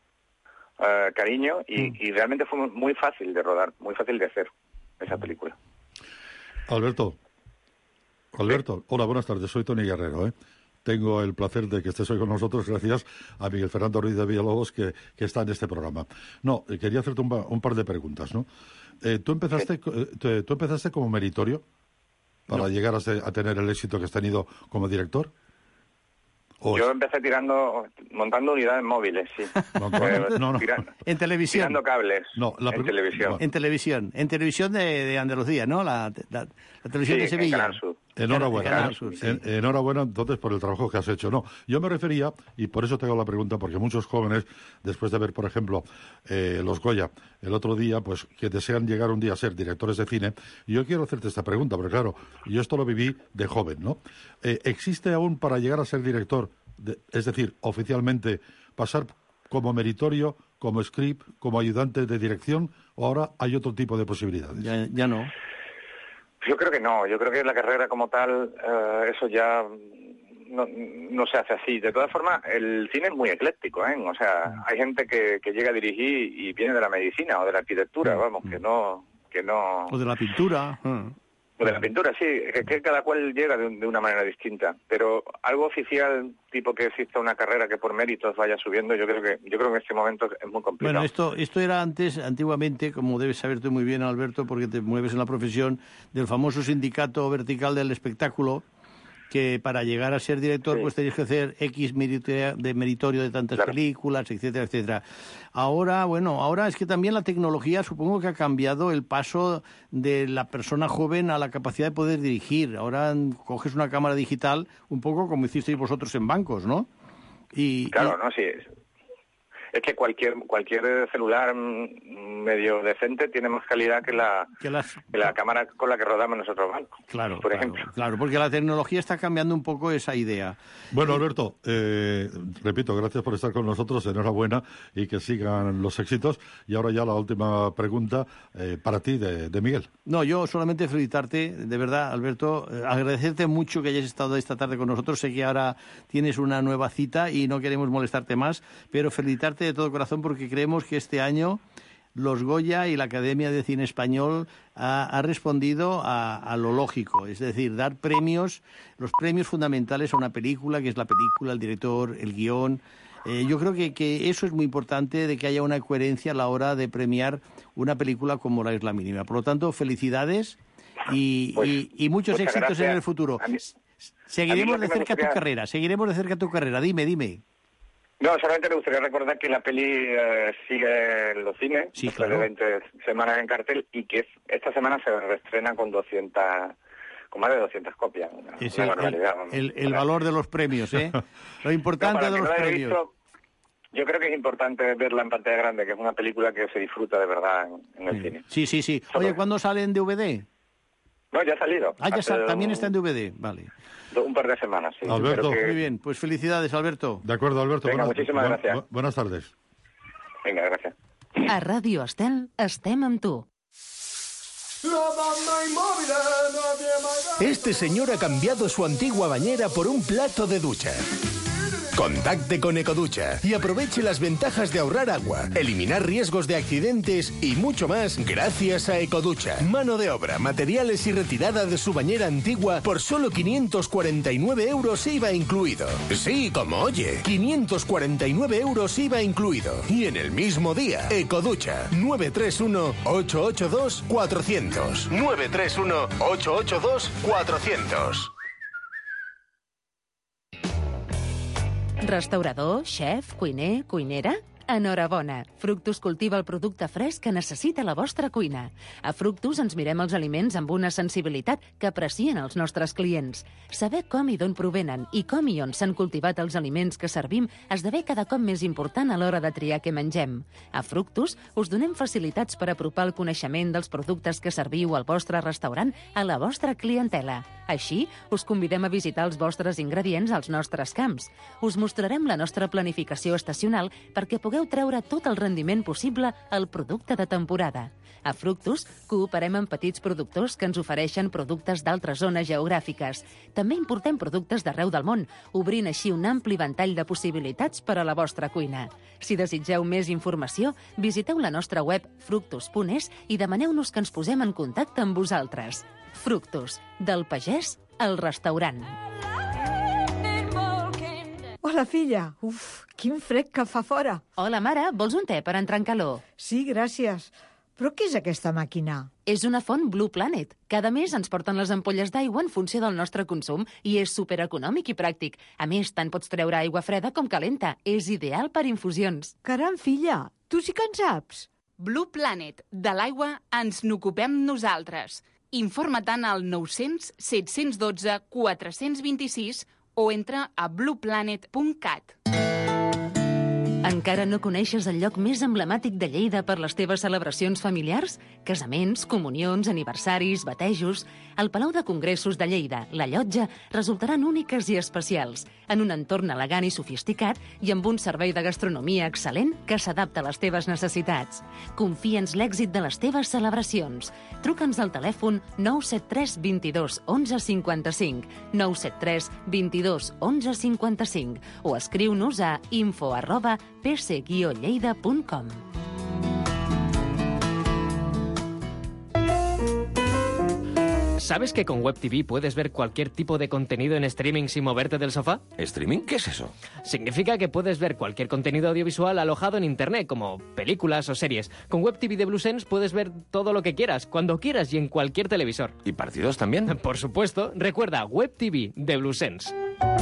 Uh, cariño y, mm. y realmente fue muy fácil de rodar, muy fácil de hacer esa película. Alberto, Alberto, ¿sí? Hola, buenas tardes, soy Tony Guerrero, ¿eh? Tengo el placer de que estés hoy con nosotros gracias a Miguel Fernando Ruiz de Villalobos que, que está en este programa. No, eh, quería hacerte un, un par de preguntas, ¿no? Eh, ¿tú, empezaste, sí. eh, ¿Tú empezaste como meritorio para no. llegar a, a tener el éxito que has tenido como director? Yo empecé tirando, montando unidades móviles, sí. No, eh, no, no. Tirando, en televisión. Tirando cables. No, la en televisión. En televisión. En televisión de, de Andalucía, ¿no? La, la, la televisión sí, de Sevilla. En Canal Sur. Enhorabuena. En Canal Sur, sí. en, enhorabuena, entonces, por el trabajo que has hecho. No, yo me refería, y por eso te hago la pregunta, porque muchos jóvenes, después de ver, por ejemplo, eh, los Goya, el otro día, pues, que desean llegar un día a ser directores de cine, y yo quiero hacerte esta pregunta, porque claro, yo esto lo viví de joven, ¿no? Eh, ¿Existe aún para llegar a ser director, de, es decir, oficialmente, pasar como meritorio, como script, como ayudante de dirección, o ahora hay otro tipo de posibilidades? Ya, ya no. Yo creo que no, yo creo que la carrera como tal, eh, eso ya no, no se hace así. De todas formas, el cine es muy ecléctico, ¿eh? O sea, hay gente que, que llega a dirigir y viene de la medicina o de la arquitectura, vamos, que no... que no o de la pintura. Uh. O de la pintura, sí, que, que cada cual llega de, de una manera distinta. Pero algo oficial, tipo que exista una carrera que por méritos vaya subiendo, yo creo que yo creo que en este momento es muy complicado. Bueno, esto esto era antes, antiguamente, como debes saber tú muy bien, Alberto, porque te mueves en la profesión, del famoso sindicato vertical del espectáculo, que para llegar a ser director sí. pues tenéis que hacer X meritoria, de meritorio de tantas claro. películas, etcétera, etcétera. Ahora, bueno, ahora es que también la tecnología supongo que ha cambiado el paso de la persona joven a la capacidad de poder dirigir. Ahora coges una cámara digital, un poco como hicisteis vosotros en Bancos, ¿no? Y, claro, y... no, sí. es que cualquier cualquier celular medio decente tiene más calidad que la, que, las... que la cámara con la que rodamos nosotros bancos, claro, por claro, ejemplo. Claro, porque la tecnología está cambiando un poco esa idea. Bueno, Alberto, eh, repito, gracias por estar con nosotros, enhorabuena y que sigan los éxitos. Y ahora ya la última pregunta eh, para ti, de, de Miguel. No, yo solamente felicitarte, de verdad, Alberto, eh, agradecerte mucho que hayas estado esta tarde con nosotros. Sé que ahora tienes una nueva cita y no queremos molestarte más, pero felicitarte de todo corazón porque creemos que este año los Goya y la Academia de Cine Español ha, ha respondido a, a lo lógico, es decir, dar premios, los premios fundamentales a una película, que es la película, el director, el guión. Eh, yo creo que, que eso es muy importante, de que haya una coherencia a la hora de premiar una película como La Isla Mínima. Por lo tanto, felicidades y, pues, y, y muchos éxitos gracias. En el futuro. Mí, seguiremos de cerca gustaría... tu carrera, seguiremos de cerca tu carrera. Dime, dime. No, solamente me gustaría recordar que la peli eh, sigue en los cines, sí, después claro. de veinte semanas en cartel, y que esta semana se reestrena con doscientas, con más de doscientas copias. Una, es una el, barbaridad. el, el, el valor de los premios, ¿eh? Lo importante no, de los no premios. Visto, yo creo que es importante verla en pantalla grande, que es una película que se disfruta de verdad en, en el sí. cine. Sí, sí, sí. Oye, ¿cuándo sale en D V D? No, ya ha salido. Ah, ya sal... un... también está en D V D, vale. Un par de semanas, sí. Alberto. Que... Muy bien, pues felicidades, Alberto. De acuerdo, Alberto. Venga, buenas, muchísimas bu gracias. Bu buenas tardes. Venga, gracias. A Ràdio Estel estem amb tu. Este señor ha cambiado su antigua bañera por un plato de ducha. Contacte con Ecoducha y aproveche las ventajas de ahorrar agua, eliminar riesgos de accidentes y mucho más gracias a Ecoducha. Mano de obra, materiales y retirada de su bañera antigua por solo quinientos cuarenta y nueve euros I V A incluido. Sí, como oye, quinientos cuarenta y nueve euros I V A incluido. Y en el mismo día, Ecoducha, nueve tres uno, ocho ocho dos, cuatro cero cero. nueve tres uno, ocho ocho dos, cuatro cero cero. Restaurador, xef, cuiner, cuinera? Enhorabona! Fructus cultiva el producte fresc que necessita la vostra cuina. A Fructus ens mirem els aliments amb una sensibilitat que aprecien els nostres clients. Saber com i d'on provenen i com i on s'han cultivat els aliments que servim esdevé cada cop més important a l'hora de triar què mengem. A Fructus us donem facilitats per apropar el coneixement dels productes que serviu al vostre restaurant a la vostra clientela. Així, us convidem a visitar els vostres ingredients als nostres camps. Us mostrarem la nostra planificació estacional perquè pugueu treure tot el rendiment possible al producte de temporada. A Fructus cooperem amb petits productors que ens ofereixen productes d'altres zones geogràfiques. També importem productes d'arreu del món, obrint així un ampli ventall de possibilitats per a la vostra cuina. Si desitgeu més informació, visiteu la nostra web fructus punt es i demaneu-nos que ens posem en contacte amb vosaltres. Fructus, del pagès al restaurant. Hola, filla. Uf, quin fred que fa fora. Hola, mare. Vols un te per entrar en calor? Sí, gràcies. Però què és aquesta màquina? És una font Blue Planet. Cada mes ens porten les ampolles d'aigua en funció del nostre consum i és supereconòmic i pràctic. A més, tant pots treure aigua freda com calenta. És ideal per infusions. Caram, filla, tu sí que en saps. Blue Planet. De l'aigua ens n'ocupem nosaltres. Informa-te'n al nou-cents set-cents dotze quatre-cents vint-i-sis o entra a blue planet punt cat. Encara no coneixes el lloc més emblemàtic de Lleida per les teves celebracions familiars? Casaments, comunions, aniversaris, batejos... El Palau de Congressos de Lleida, la Llotja, resultaran úniques i especials, en un entorn elegant i sofisticat i amb un servei de gastronomia excel·lent que s'adapta a les teves necessitats. Confia'ns l'èxit de les teves celebracions. Truca'ns al telèfon nou set tres vint-i-dos onze cinquanta-cinc, nou set tres vint-i-dos onze cinquanta-cinc o escriu-nos a info arroba p c guió lleida punt com. ¿Sabes que con Web T V puedes ver cualquier tipo de contenido en streaming sin moverte del sofá? ¿Streaming? ¿Qué es eso? Significa que puedes ver cualquier contenido audiovisual alojado en Internet, como películas o series. Con Web T V de BlueSense puedes ver todo lo que quieras, cuando quieras y en cualquier televisor. ¿Y partidos también? Por supuesto. Recuerda, Web T V de BlueSense.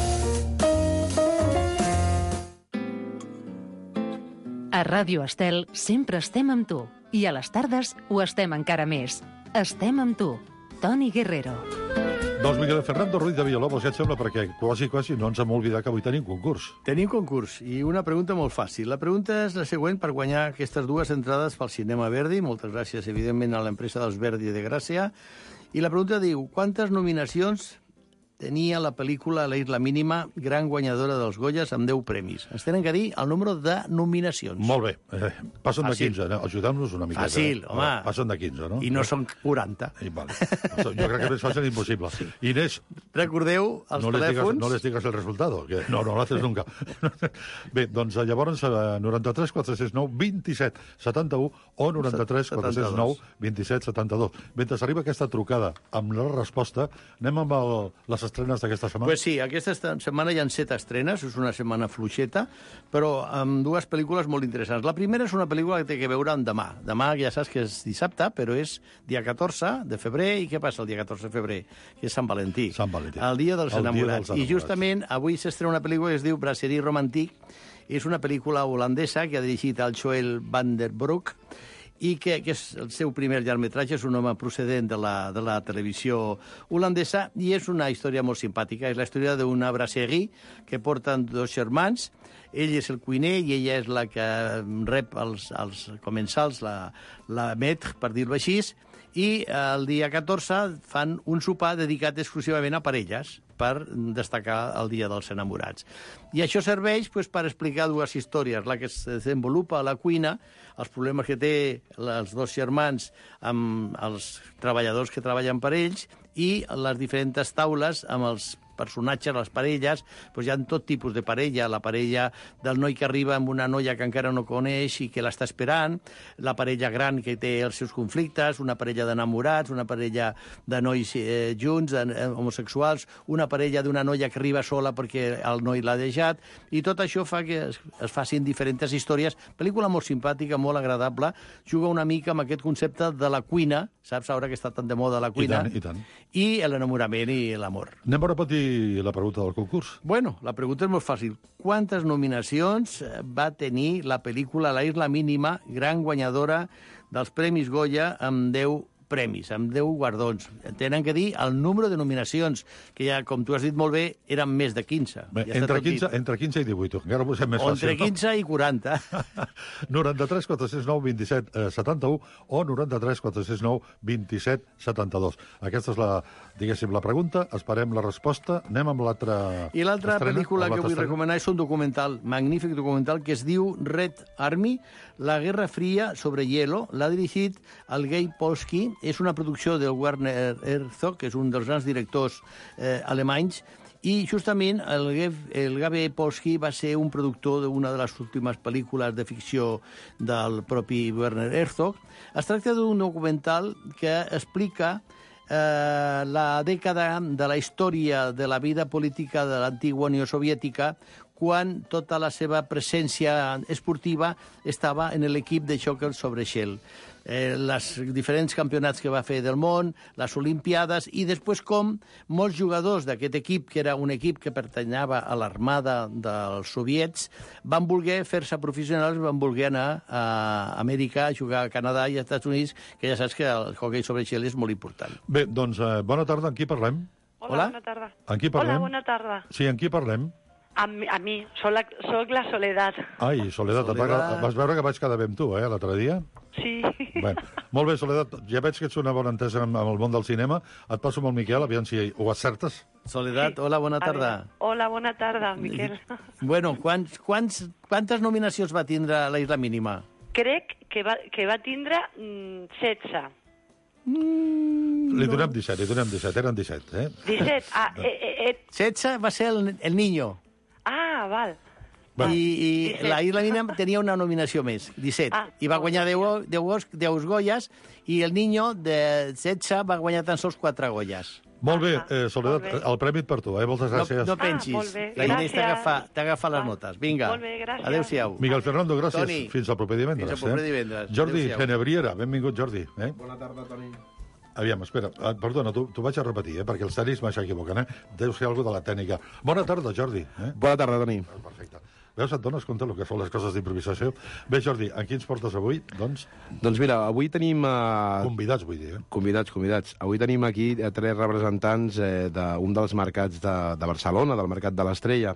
A Ràdio Estel sempre estem amb tu. I a les tardes ho estem encara més. Estem amb tu. Toni Guerrero. Doncs Miguel Fernando Ruiz de Villalobos, ja et sembla, perquè quasi, quasi no ens hem oblidat que avui tenim concurs. Tenim concurs, i una pregunta molt fàcil. La pregunta és la següent per guanyar aquestes dues entrades pel Cinema Verdi. Moltes gràcies, evidentment, a l'empresa dels Verdi de Gràcia. I la pregunta diu, quantes nominacions tenia la pel·lícula La isla mínima, gran guanyadora dels Goyes, amb deu premis? Ens tenen que dir el número de nominacions. Molt bé. Eh, passen de quinze, no? Ajudem-nos una miqueta. Fàcil, eh? home. Passen de quinze, no? I no són quaranta. I, vale. Jo crec que més fàcil impossible. Sí. Inés... Recordeu els no telèfons... Digues, no les digues el resultat, que no, no l'haces nunca. Bé, doncs llavors noranta-tres quatre cents nou vint-i-set setanta-u o noranta-tres quatre cents nou vint-i-set setanta-dos. Mentre arriba aquesta trucada amb la resposta, anem amb el, les estrenes d'aquesta setmana? Pues sí, aquesta setmana hi ha set estrenes, és una setmana fluixeta, però amb dues pel·lícules molt interessants. La primera és una pel·lícula que té que veure amb demà. Demà ja saps que és dissabte, però és dia catorze de febrer, i què passa el dia catorze de febrer? Que és Sant Valentí. Sant Valentí. El dia dels el enamorats. Dia dels enamorats. I justament avui s'estrena una pel·lícula que es diu Brasserie Romantique. És una pel·lícula holandesa que ha dirigit el Joel van der Broek, i que, que és el seu primer llargmetratge, és un home procedent de la, de la televisió holandesa, i és una història molt simpàtica. És la història d'una brasserie que porten dos germans. Ell és el cuiner i ella és la que rep els, els comensals, la, la maître, per dir-ho així, i el dia catorze fan un sopar dedicat exclusivament a parelles per destacar el Dia dels Enamorats. I això serveix pues, per explicar dues històries, la que es desenvolupa a la cuina, els problemes que té els dos germans amb els treballadors que treballen per ells, i les diferents taules amb els personatges, les parelles, doncs hi ha tot tipus de parella, la parella del noi que arriba amb una noia que encara no coneix i que l'està esperant, la parella gran que té els seus conflictes, una parella d'enamorats, una parella de nois eh, junts, eh, homosexuals, una parella d'una noia que arriba sola perquè el noi l'ha deixat, i tot això fa que es, es facin diferents històries. Pel·lícula molt simpàtica, molt agradable, juga una mica amb aquest concepte de la cuina, saps, ara que està tan de moda la cuina, I tant, i tant. I l'enamorament i l'amor. Anem a repetir la pregunta del concurs. Bueno, la pregunta és molt fàcil. Quantes nominacions va tenir la pel·lícula La isla mínima, gran guanyadora dels Premis Goya, amb deu premis, amb deu guardons? Tenen que dir el número de nominacions, que ja, com tu has dit molt bé, eren més de quinze. Bé, ja entre, quinze entre quinze i divuit, encara ho posem més o fàcil. Entre quinze no? I quaranta. noranta-tres quatre cents nou vint-i-set setanta-u o noranta-tres quatre cents nou vint-i-set setanta-dos. Aquesta és la, diguéssim, la pregunta. Esperem la resposta. Anem amb l'altra I l'altra pel·lícula que vull estrena. recomanar és un documental, magnífic documental, que es diu Red Army, la Guerra Fria sobre hielo. L'ha dirigit el Guy Polsky. És una producció del Werner Herzog, que és un dels grans directors eh, alemanys, i justament el, el Gabe Polsky va ser un productor d'una de les últimes pel·lícules de ficció del propi Werner Herzog. Es tracta d'un documental que explica eh, la dècada de la història de la vida política de l'antiga Unió Soviètica, quan tota la seva presència esportiva estava en l'equip de hoquei sobre gel. Eh, les diferents campionats que va fer del món, les Olimpiades, i després com molts jugadors d'aquest equip, que era un equip que pertanyava a l'armada dels soviets, van voler fer-se professionals, van voler anar a Amèrica, a jugar a Canadà i als Estats Units, que ja saps que el hoquei sobre gel és molt important. Bé, doncs, eh, bona tarda, amb qui parlem? Hola, Hola, bona tarda. Amb qui parlem? Hola, bona tarda. Sí, amb qui parlem? A mi, a mi. Soc, la, soc la Soledat. Ai, Soledat, Soledat. Vas veure que vaig quedar bé amb tu, eh, l'altre dia? Sí. Bé, molt bé, Soledat, ja veig que ets una bona entesa amb el món del cinema. Et passo amb el Miquel, aviam si ho acertes. Soledat, sí. Hola, bona tarda. Hola, bona tarda, Miquel. Bueno, quants, quants, quantes nominacions va tindre La isla mínima? Crec que va, que va tindre mm, setze. Mm, li donem disset, li donem disset, eren disset, eh? disset, ah, eh, eh, eh. setze va ser el, el Niño. Ah, val. I, i La isla mínima tenia una nominació més, disset, ah, i va guanyar deu, deu, deu Goyes, i el Niño de setze va guanyar tan sols quatre Goyes. Molt bé, eh, Soledat, bé. El prèmit per tu, eh? Moltes gràcies. No, no pensis, ah, la Inés t'agafa les notes. Vinga, adéu-siau. Miguel Fernando, gràcies. Toni. Fins al proper divendres. Fins al proper divendres. Eh? Jordi Genebriera, benvingut, Jordi. Eh? Bona tarda, Toni. Aviam, espera, perdona, t'ho vaig a repetir, eh? Perquè els tècnics m'aixequivoquen, eh? Deu ser alguna de la tècnica. Bona tarda, Jordi. Eh? Bona tarda, Toni. Perfecte. Veus, et dones compte del que són les coses d'improvisació. Bé, Jordi, en qui ens portes avui, doncs? Doncs mira, avui tenim... Uh... Convidats, vull dir, eh? Convidats, convidats. Avui tenim aquí eh, tres representants eh, d'un dels mercats de, de Barcelona, del Mercat de l'Estrella.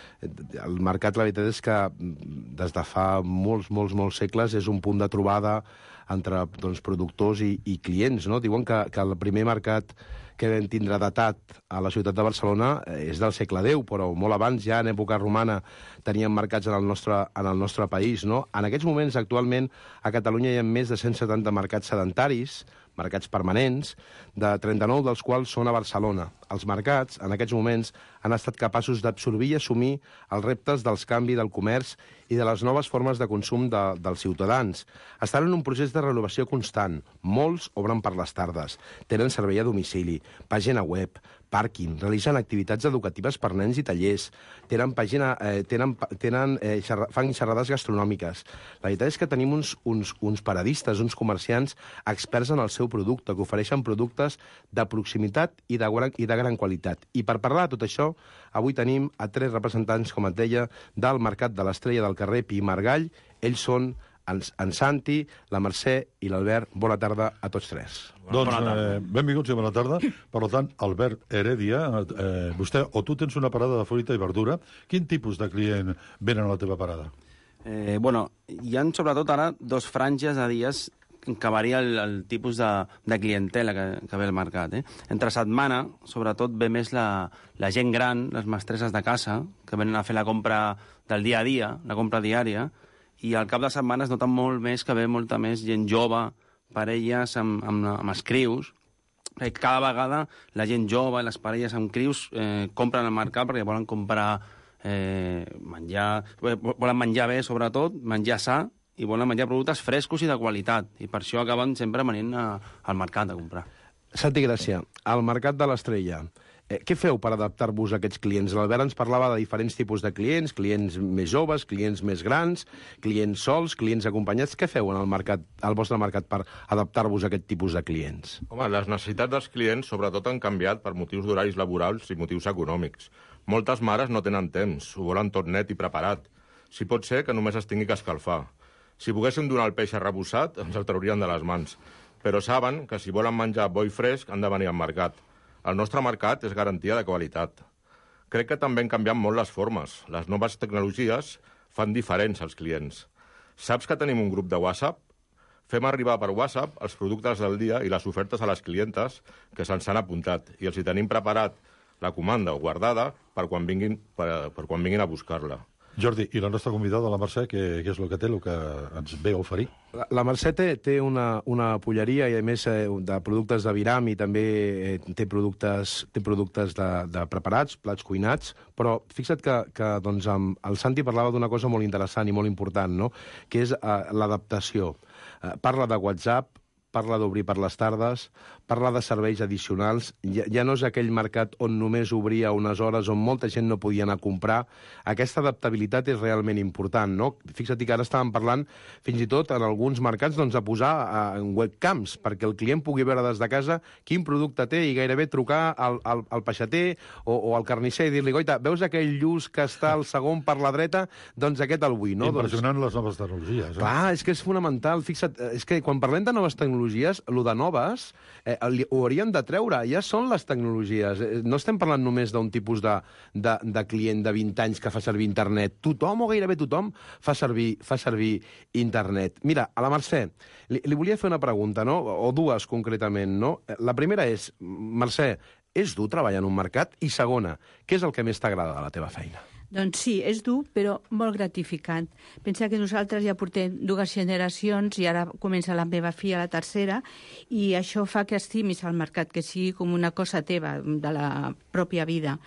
El mercat, la veritat és que des de fa molts, molts, molts segles és un punt de trobada entre doncs, productors i, i clients, no? Diuen que, que el primer mercat que vam tindre datat a la ciutat de Barcelona és del segle deu, però molt abans, ja en època romana, teníem mercats en el nostre, en el nostre país, no? En aquests moments, actualment, a Catalunya hi ha més de cent setanta mercats sedentaris, mercats permanents, de trenta-nou dels quals són a Barcelona. Els mercats, en aquests moments, han estat capaços d'absorbir i assumir els reptes dels canvis del comerç i de les noves formes de consum de, dels ciutadans. Estan en un procés de renovació constant. Molts obren per les tardes, tenen servei a domicili, pàgina web, pàrquing, realitzen activitats educatives per nens i tallers, tenen pàgina, eh, tenen, tenen, eh, xerra, fan xerrades gastronòmiques. La veritat és que tenim uns, uns, uns paradistes, uns comerciants experts en el seu producte, que ofereixen productes de proximitat i de, i de gran qualitat. I per parlar de tot això, avui tenim a tres representants, com et deia, del Mercat de l'Estrella del carrer Pi i Margall. Ells són en, en Santi, la Mercè i l'Albert. Bona tarda a tots tres. Doncs eh, benvinguts i bona tarda. Per tant, Albert Heredia, eh, vostè o tu tens una parada de fruita i verdura. Quin tipus de client venen a la teva parada? Eh, bueno, hi ha sobretot ara dos franges de dies que varia el, el tipus de, de clientela que, que ve al mercat. Eh? Entre setmana, sobretot, ve més la, la gent gran, les mestresses de casa, que venen a fer la compra del dia a dia, la compra diària, i al cap de setmana es nota molt més que ve molta més gent jove, parelles amb, amb, amb els crius. Cada vegada la gent jove i les parelles amb crius eh, compren al mercat perquè volen comprar eh, menjar, volen menjar bé, sobretot, menjar sa, i volen menjar productes frescos i de qualitat. I per això acaben sempre venint a, al mercat a comprar. Santi Gràcia, al Mercat de l'Estrella, eh, què feu per adaptar-vos a aquests clients? L'Albert ens parlava de diferents tipus de clients, clients més joves, clients més grans, clients sols, clients acompanyats. Què feu en el mercat, al vostre mercat per adaptar-vos a aquest tipus de clients? Home, les necessitats dels clients sobretot han canviat per motius d'horaris laborals i motius econòmics. Moltes mares no tenen temps, ho volen tot net i preparat. Si pot ser que només es tingui que escalfar. Si poguéssim donar el peix arrebossat, ens el traurien de les mans. Però saben que si volen menjar bo i fresc han de venir al mercat. El nostre mercat és garantia de qualitat. Crec que també han canviat molt les formes. Les noves tecnologies fan diferents als clients. Saps que tenim un grup de WhatsApp? Fem arribar per WhatsApp els productes del dia i les ofertes a les clientes que se'ns han apuntat i els hi tenim preparat la comanda o guardada per quan vinguin, per, per quan vinguin a buscar-la. Jordi, i la nostra convidada, la Mercè, què, què és el que té, el que ens ve a oferir? La, la Mercè té, té una, una polleria i, a més, eh, de productes de viram i també eh, té productes, té productes de, de preparats, plats cuinats, però fixa't que, que doncs, amb el Santi parlava d'una cosa molt interessant i molt important, no? Que és eh, l'adaptació. Eh, parla de WhatsApp, parla d'obrir per les tardes, parla de serveis addicionals. Ja, ja no és aquell mercat on només obria unes hores, on molta gent no podia anar a comprar. Aquesta adaptabilitat és realment important, no? Fixa't que ara estàvem parlant, fins i tot en alguns mercats, doncs, de posar eh, webcams, perquè el client pugui veure des de casa quin producte té i gairebé trucar al, al, al peixater o, o al carnisser i dir-li, goita, veus aquell lluç que està al segon per la dreta? Doncs aquest el vull, no? Impressionant doncs... les noves tecnologies. Eh? Clar, és que és fonamental. Fixa't, és que quan parlem de noves tecnologies, el de noves, eh, ho hauríem de treure. Ja són les tecnologies. No estem parlant només d'un tipus de, de, de client de vint anys que fa servir internet. Tothom, o gairebé tothom, fa servir, fa servir internet. Mira, a la Mercè, li, li volia fer una pregunta, no? O dues, concretament, no? La primera és, Mercè, és dur treballar en un mercat? I segona, què és el que més t'agrada de la teva feina? Doncs sí, és dur, però molt gratificant. Pensa que nosaltres ja portem dues generacions i ara comença la meva filla, la tercera, i això fa que estimis el mercat, que sigui com una cosa teva, de la pròpia vida.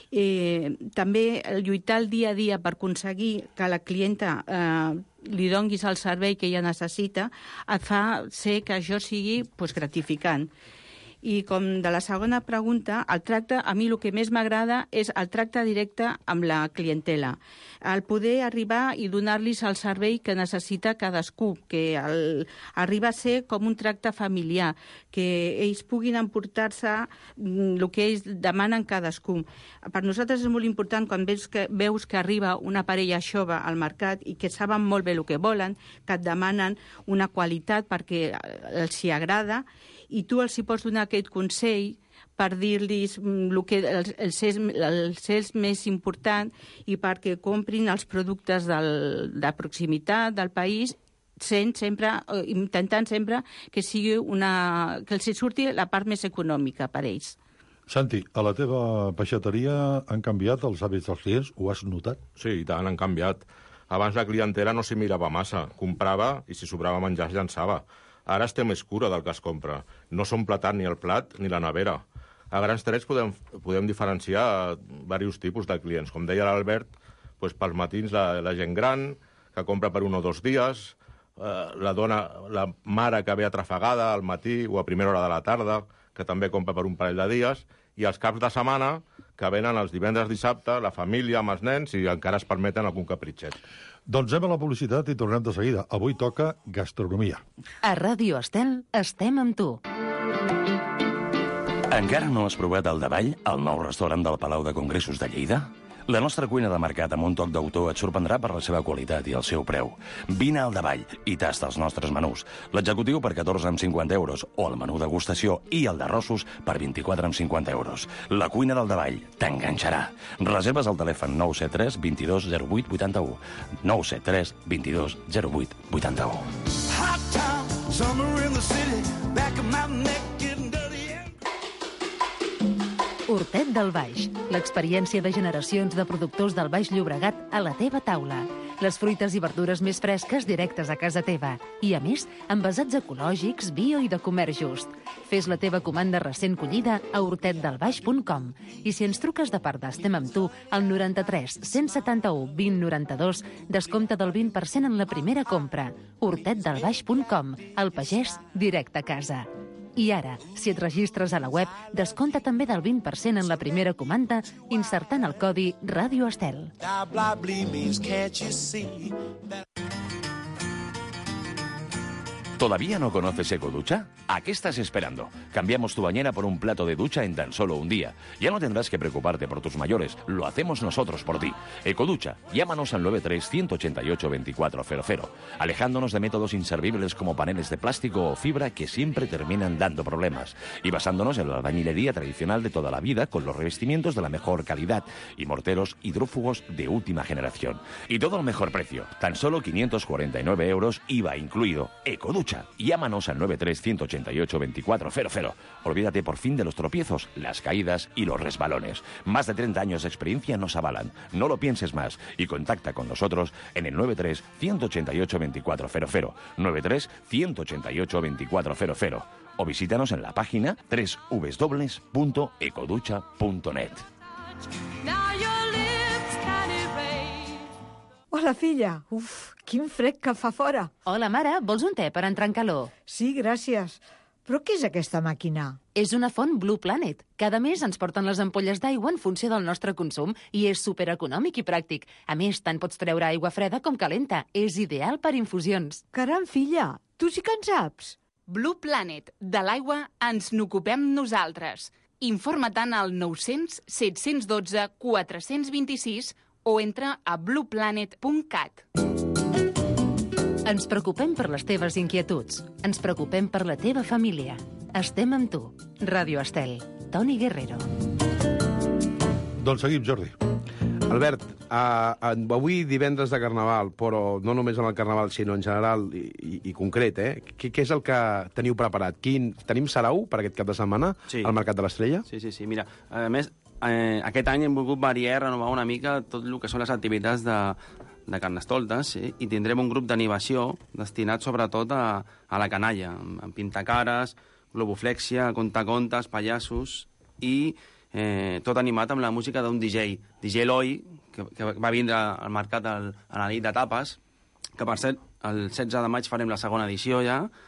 Eh, també el lluitar el dia a dia per aconseguir que la clienta eh, li donguis el servei que ella necessita et fa ser que això sigui pues, gratificant. I com de la segona pregunta, el tracte, a mi el que més m'agrada és el tracte directe amb la clientela. El poder arribar i donar-los el servei que necessita cadascú, que el, arriba a ser com un tracte familiar, que ells puguin emportar-se el que ells demanen cadascú. Per nosaltres és molt important quan veus que, veus que arriba una parella jove al mercat i que saben molt bé el que volen, que et demanen una qualitat perquè els hi agrada, i tu els hi pots donar aquest consell per dir-los el que els, els, és, els és més important i perquè comprin els productes del, de proximitat del país, sent sempre, intentant sempre que sigui una, que els surti la part més econòmica per ells. Santi, a la teva peixateria han canviat els hàbits dels clients? Ho has notat? Sí, i tant, han canviat. Abans la clientela no s'hi mirava massa. Comprava i si sobrava menjar es llançava. Ara es té més cura del que es compra. No s'omple tant ni el plat ni la nevera. A grans trets podem, podem diferenciar diversos tipus de clients. Com deia l'Albert, doncs pels matins la, la gent gran, que compra per un o dos dies, eh, la dona, la mare que ve atrafegada al matí o a primera hora de la tarda, que també compra per un parell de dies, i els caps de setmana, que venen els divendres, dissabte, la família amb els nens i encara es permeten algun capritxet. Doncs anem a la publicitat i tornem de seguida. Avui toca gastronomia. A Ràdio Estel estem amb tu. Encara no has provat el Davall, el nou restaurant del Palau de Congressos de Lleida? La nostra cuina de mercat amb un toc d'autor et sorprendrà per la seva qualitat i el seu preu. Vine al Davall i tasta els nostres menús. L'executiu per catorze amb cinquanta euros o el menú degustació i el d'arrossos per vint-i-quatre amb cinquanta euros. La cuina del Davall t'enganxarà. Reserves al telèfon nou set tres vint dos zero vuit vuitanta-u. nou set tres vint dos zero vuit vuitanta-u. Hot town, summer in the city, back of my neck getting dirty. Hortet del Baix, l'experiència de generacions de productors del Baix Llobregat a la teva taula. Les fruites i verdures més fresques directes a casa teva. I, a més, envasats ecològics, bio i de comerç just. Fes la teva comanda recent collida a hortet del baix punt com. I si ens truques de part d'Estem amb tu, al noranta-tres cent setanta-u vint noranta-dos, descompte del vint per cent en la primera compra. hortet del baix punt com, el pagès directe a casa. I ara, si et registres a la web, descompta també del vint per cent en la primera comanda insertant el codi Ràdio Estel. ¿Todavía no conoces Ecoducha? ¿A qué estás esperando? Cambiamos tu bañera por un plato de ducha en tan solo un día. Ya no tendrás que preocuparte por tus mayores, lo hacemos nosotros por ti. Ecoducha, llámanos al nueve tres uno ocho ocho, dos cuatro cero cero, alejándonos de métodos inservibles como paneles de plástico o fibra que siempre terminan dando problemas, y basándonos en la albañilería tradicional de toda la vida con los revestimientos de la mejor calidad y morteros hidrófugos de última generación. Y todo al mejor precio, tan solo quinientos cuarenta y nueve euros, I V A incluido. Ecoducha. Llámanos al nueve tres uno ocho ocho, dos cuatro cero cero. Olvídate por fin de los tropiezos, las caídas y los resbalones. Más de treinta años de experiencia nos avalan. No lo pienses más y contacta con nosotros en el nueve tres uno ocho ocho, dos cuatro cero cero, nueve tres uno ocho ocho, dos cuatro cero cero o visítanos en la página doble u doble u doble u punto ecoducha punto net. Hola, filla. Uf, quin fred que fa fora. Hola, mare, vols un te per entrar en calor? Sí, gràcies. Però què és aquesta màquina? És una font Blue Planet. Cada mes ens porten les ampolles d'aigua en funció del nostre consum i és supereconòmic i pràctic. A més, tant pots treure aigua freda com calenta. És ideal per infusions. Caram, filla, tu sí que en saps. Blue Planet. De l'aigua ens n'ocupem nosaltres. Informa-te'n al nou zero zero, set un dos, quatre dos sis o entra a blue planet punt cat. Ens preocupem per les teves inquietuds. Ens preocupem per la teva família. Estem amb tu. Ràdio Estel. Toni Guerrero. Doncs seguim, Jordi. Albert, uh, avui divendres de Carnaval, però no només en el Carnaval, sinó en general i, i, i concret, eh? Què, què és el que teniu preparat? Quin, tenim sarau per aquest cap de setmana sí. al Mercat de l'Estrella? Sí, sí, sí. Mira, a més, eh, aquest any hem volgut variar, renovar una mica tot el que són les activitats de, de Carnestoltes, sí? I tindrem un grup d'animació destinat sobretot a, a la canalla, amb, amb pintacares, globoflèxia, contacontes, pallassos i eh, tot animat amb la música d'un D J, D J Eloi, que, que va vindre al mercat al, a la nit de tapes, que per cert, el setze de maig farem la segona edició ja,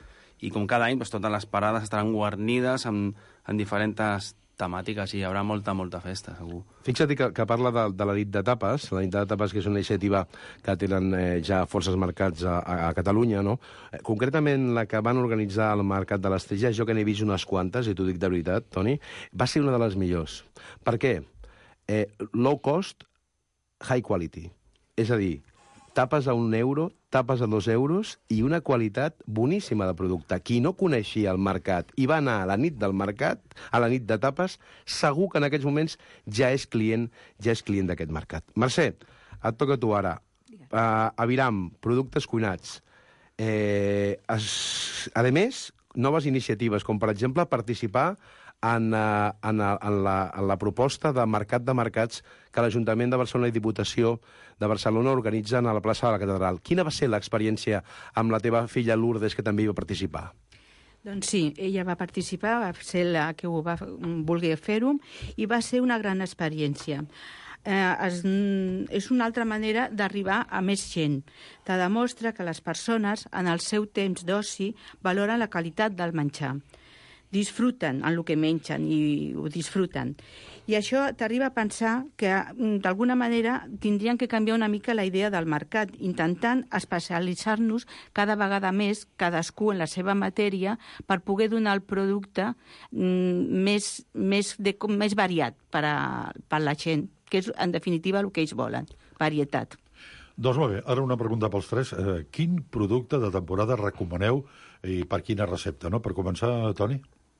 i com cada any, doncs, totes les parades estaran guarnides amb, amb diferents temàtiques i hi haurà molta, molta festa, segur. Fixa't que, que parla de, de la nit de tapes, la nit de tapes que és una iniciativa que tenen eh, ja forces mercats a, a, a Catalunya, no? Eh, concretament la que van organitzar al Mercat de l'Estrella, jo que n'he vist unes quantes, i t'ho dic de veritat, Toni, va ser una de les millors. Per què? Eh, low cost, high quality. És a dir, tapes a un euro, tapes a dos euros i una qualitat boníssima de producte. Qui no coneixia el mercat i va anar a la nit del mercat, a la nit de tapes, segur que en aquests moments ja és client ja és client d'aquest mercat. Mercè, et toca a tu ara. Uh, Aviram, productes cuinats. Eh, es, a més, noves iniciatives, com per exemple participar en, uh, en, en, la, en la proposta de Mercat de Mercats que l'Ajuntament de Barcelona i Diputació de Barcelona organitzen a la plaça de la Catedral. Quina va ser l'experiència amb la teva filla Lourdes, que també hi va participar? Doncs sí, ella va participar, va ser la que ho va voler fer-ho, i va ser una gran experiència. Eh, es, és una altra manera d'arribar a més gent. Te demostra que les persones, en el seu temps d'oci, valoren la qualitat del menjar. Disfruten en el que mengen i ho disfruten. I això t'arriba a pensar que, d'alguna manera, tindrien que canviar una mica la idea del mercat, intentant especialitzar-nos cada vegada més, cadascú en la seva matèria, per poder donar el producte mm, més, més, de, més variat per a, per a la gent, que és, en definitiva, el que ells volen, varietat. Doncs molt bé, ara una pregunta pels tres. Eh, quin producte de temporada recomaneu i per quina recepta, no? Per començar, Toni?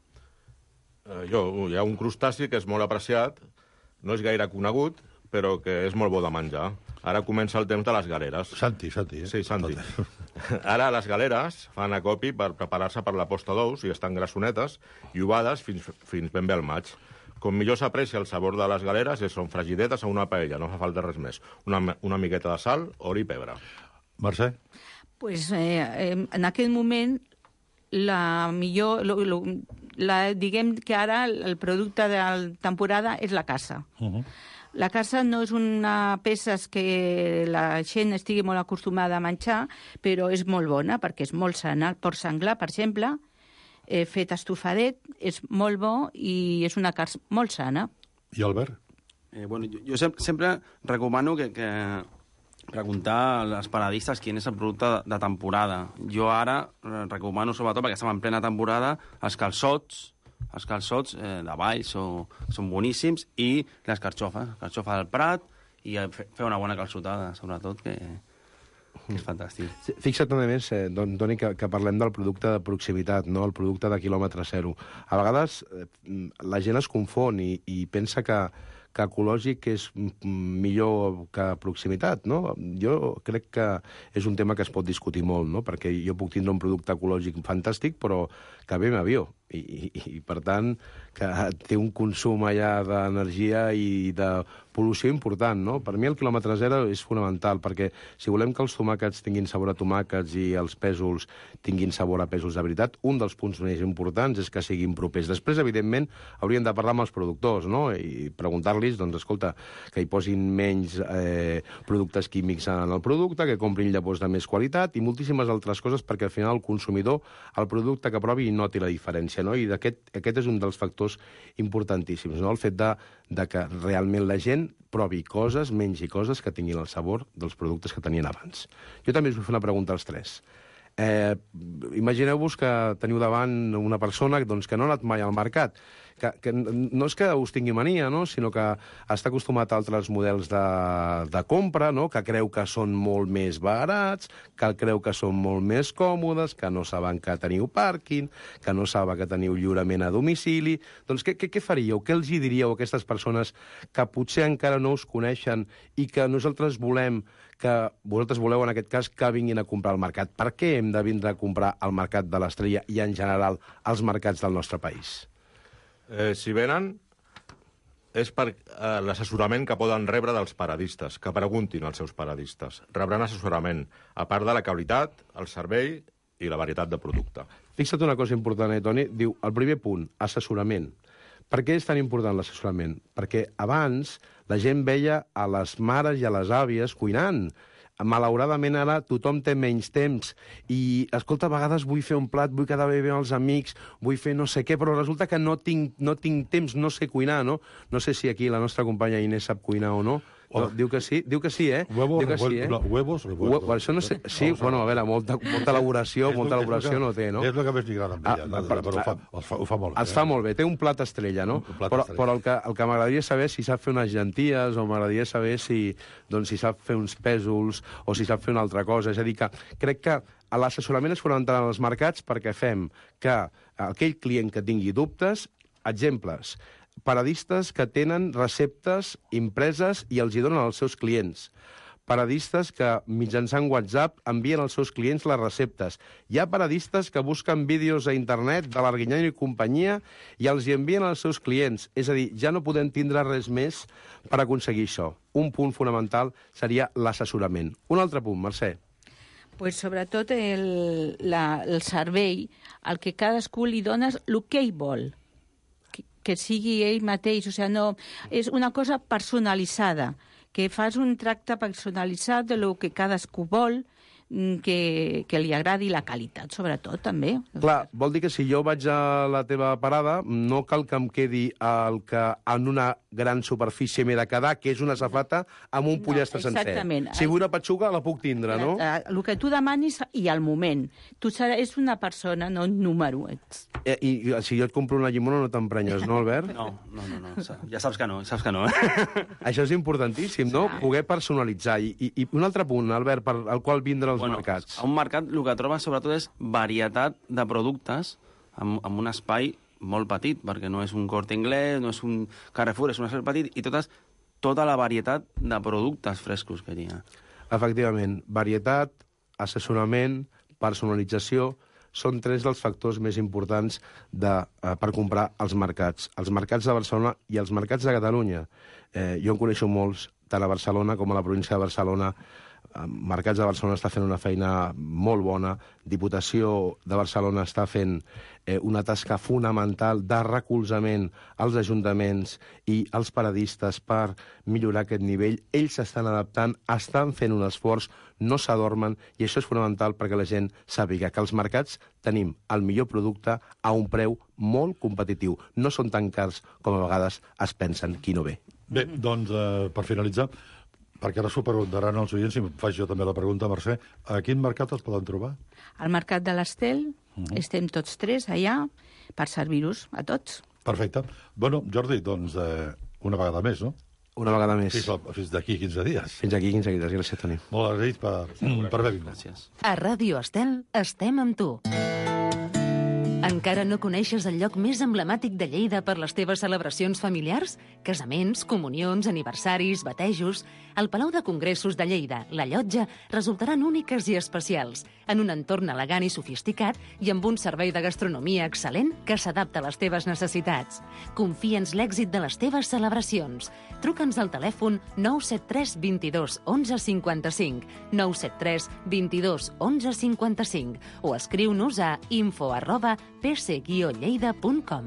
Uh, jo, hi ha un crustaci que és molt apreciat, no és gaire conegut, però que és molt bo de menjar. Ara comença el temps de les galeres. Santi, Santi, eh? Sí, Santi. Ara les galeres fan acopi per preparar-se per la posta d'ous i estan grassonetes i ovades fins, fins ben bé al maig. Com millor s'aprecia el sabor de les galeres és són fregidetes a una paella, no fa falta res més. Una, una miqueta de sal, oli i pebre. Mercè? Pues, eh, eh, en aquell moment, la millor... Lo, lo, la, diguem que ara el producte de la temporada és la caça. Uh-huh. La caça no és una peça que la gent estigui molt acostumada a menjar, però és molt bona perquè és molt sana. El porc senglar, per exemple, eh, fet estofadet, és molt bo i és una carn molt sana. I Albert? Eh, bueno, jo, jo sempre, sempre recomano que, que preguntar als paradistes quin és el producte de, de temporada. Jo ara eh, recomano, sobretot, perquè estem en plena temporada, els calçots, els calçots eh, de Valls són, són boníssims, i les carxofes, carxofa del Prat, i fer una bona calçotada, sobretot, que, que és fantàstic. Fixa't, a més, eh, Toni, que, que parlem del producte de proximitat, no? El producte de quilòmetre zero. A vegades eh, la gent es confon i, i pensa que que ecològic és millor que proximitat, no? Jo crec que és un tema que es pot discutir molt, no? Perquè jo puc tindre un producte ecològic fantàstic, però que ve en avió. I, i, i per tant, que té un consum allà d'energia i de pol·lució important, no? Per mi el quilòmetre zero és fonamental, perquè si volem que els tomàquets tinguin sabor a tomàquets i els pèsols tinguin sabor a pèsols de veritat, un dels punts més importants és que siguin propers. Després, evidentment, hauríem de parlar amb els productors, no? I preguntar-los, doncs, escolta, que hi posin menys eh, productes químics en el producte, que comprin llavors de més qualitat i moltíssimes altres coses, perquè al final el consumidor, el producte que provi, noti la diferència, no? I aquest, aquest és un dels factors importantíssims, no? El fet de, de que realment la gent provi coses, mengi coses que tinguin el sabor dels productes que tenien abans. Jo també us vull fer una pregunta als tres. Eh, imagineu-vos que teniu davant una persona doncs, que no ha anat mai al mercat, que, que no és que us tingui mania, no? Sinó que està acostumat a altres models de, de compra, no? Que creu que són molt més barats, que creu que són molt més còmodes, que no saben que teniu pàrquing, que no saben que teniu lliurament a domicili. Doncs què, què, què faríeu? Què els hi diríeu a aquestes persones que potser encara no us coneixen i que nosaltres volem que vosaltres voleu, en aquest cas, que vinguin a comprar al mercat? Per què hem de vindre a comprar al mercat de l'Estrella i, en general, als mercats del nostre país? Eh, si venen, és per eh, l'assessorament que poden rebre dels paradistes, que preguntin als seus paradistes. Rebran assessorament, a part de la qualitat, el servei i la varietat de producte. Fixa't una cosa important, eh, Toni? Diu, el primer punt, assessorament. Per què és tan important l'assessorament? Perquè abans la gent veia a les mares i a les àvies cuinant. malauradament ara tothom té menys temps i, escolta, a vegades vull fer un plat, vull quedar bé amb els amics, vull fer no sé què, però resulta que no tinc, no tinc temps, no sé cuinar, no? No sé si aquí la nostra companya Inés sap cuinar o no. No, diu que sí, diu que sí, eh? Huevos, diu que sí, eh? no, huevos, huevos. Això no sé, sí, no, bueno, a veure, molta, molta elaboració, molta elaboració no té, no? És el que més li agrada amb ella, ah, però, però ho, fa, ho, fa, ho fa molt bé. Es fa molt bé, té un plat estrella, no? Plat però, estrella. Però el que, el que m'agradaria saber si sap fer unes llenties o m'agradaria saber si, doncs, si sap fer uns pèsols o si sap fer una altra cosa. És a dir, que crec que l'assessorament és fonamental en els mercats perquè fem que aquell client que tingui dubtes, exemples, paradistes que tenen receptes impreses i els hi donen als seus clients. Paradistes que, mitjançant WhatsApp, envien als seus clients les receptes. Hi ha paradistes que busquen vídeos a internet de l'Arguinyano i companyia i els hi envien als seus clients. És a dir, ja no podem tindre res més per aconseguir això. Un punt fonamental seria l'assessorament. Un altre punt, Mercè. Pues sobretot el, la, el servei, el que cadascú li dones el que ell vol. Que sigui ell mateix, o sigui, no, és una cosa personalitzada, que fas un tracte personalitzat de lo que cadascú vol, que, que li agradi la qualitat, sobretot, també. Clar, vol dir que si jo vaig a la teva parada, no cal que em quedi el que en una gran superfície m'he de quedar, que és una safata amb un pollastre no, sencer. Exactament. Si vull una petxuga, la puc tindre, no? El que tu demanis i al moment. Tu serà, és una persona, no un número. Ets. I, I si jo et compro una llimona no t'emprenyes, no, Albert? No, no, no, no. Ja saps que no, saps que no. Això és importantíssim, no? Sí. Poder personalitzar. I, i, I un altre punt, Albert, per al qual vindre als bueno, mercats. A un mercat el que trobes sobretot és varietat de productes amb, amb un espai molt petit, perquè no és un Corte Inglés, no és un Carrefour, és un espai petit, i totes, tota la varietat de productes frescos que hi ha. Efectivament, varietat, assessorament, personalització, són tres dels factors més importants de, eh, per comprar als mercats. Els mercats de Barcelona i els mercats de Catalunya. Eh, jo en coneixo molts, tant a Barcelona com a la província de Barcelona. Mercats de Barcelona està fent una feina molt bona, Diputació de Barcelona està fent eh, una tasca fonamental de recolzament als ajuntaments i als paradistes per millorar aquest nivell. Ells s'estan adaptant, estan fent un esforç, no s'adormen, i això és fonamental perquè la gent sàpiga que als mercats tenim el millor producte a un preu molt competitiu. No són tan cars com a vegades es pensen qui no ve. Bé, doncs, eh, per finalitzar, perquè ara s'ho preguntaran els oients, i em faig jo també la pregunta, Mercè, a quin mercat els poden trobar? Al Mercat de l'Estel, uh -huh. estem tots tres allà per servir-vos a tots. Perfecte. Bueno, Jordi, doncs, eh, una vegada més, no? Una vegada més. Fins, fins d'aquí quinze dies. Fins d'aquí quinze dies, gràcies, Toni. Molt agraït per, per haver vingut. Gràcies. A Ràdio Estel estem amb tu. Encara no coneixes el lloc més emblemàtic de Lleida per les teves celebracions familiars? Casaments, comunions, aniversaris, batejos... El Palau de Congressos de Lleida, la Llotja, resultaran úniques i especials, en un entorn elegant i sofisticat i amb un servei de gastronomia excel·lent que s'adapta a les teves necessitats. Confia'ns l'èxit de les teves celebracions. Truca'ns al telèfon nou set tres dos dos onze cinquanta-cinc, nou set tres dos dos onze cinquanta-cinc o escriu-nos a info arroba p c guió lleida punt com.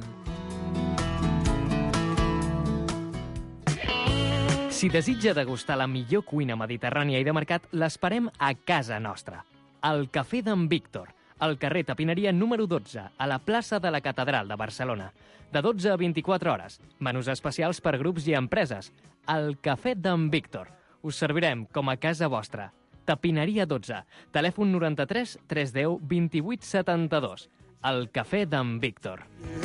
Si desitja degustar la millor cuina mediterrània i de mercat, l'esperem a casa nostra. Al Cafè d'en Víctor, al carrer Tapineria número dotze, a la plaça de la Catedral de Barcelona. De dotze a vint-i-quatre hores. Menús especials per grups i empreses. Al Cafè d'en Víctor. Us servirem com a casa vostra. Tapineria dotze. Telèfon noranta-tres tres deu vint-i-vuit setanta-dos. El Cafè d'en Víctor.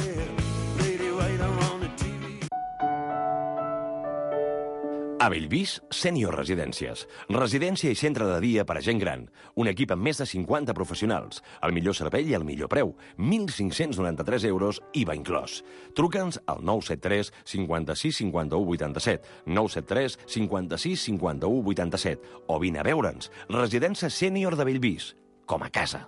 A Bellvís, Sènior Residències. Residència i centre de dia per a gent gran. Un equip amb més de cinquanta professionals. El millor servei i el millor preu. mil cinc-cents noranta-tres euros, I V A inclòs. Truca'ns al nou set tres cinquanta-sis cinquanta-u vuitanta-set, nou set tres cinquanta-sis cinquanta-u vuitanta-set o vine a veure'ns. Residència Sènior de Bellvís. Com a casa.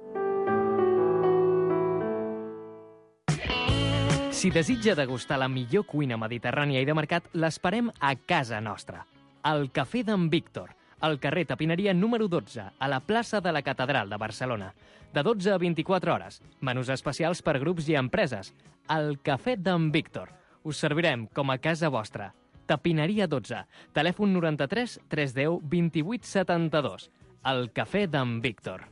Si desitja degustar la millor cuina mediterrània i de mercat, l'esperem a casa nostra. Al Cafè d'en Víctor, al carrer Tapineria número dotze, a la plaça de la Catedral de Barcelona. De dotze a vint-i-quatre hores. Menús especials per grups i empreses. Al Cafè d'en Víctor. Us servirem com a casa vostra. Tapineria dotze. Telèfon noranta-tres tres deu vint-i-vuit setanta-dos. El cafè d'en Víctor.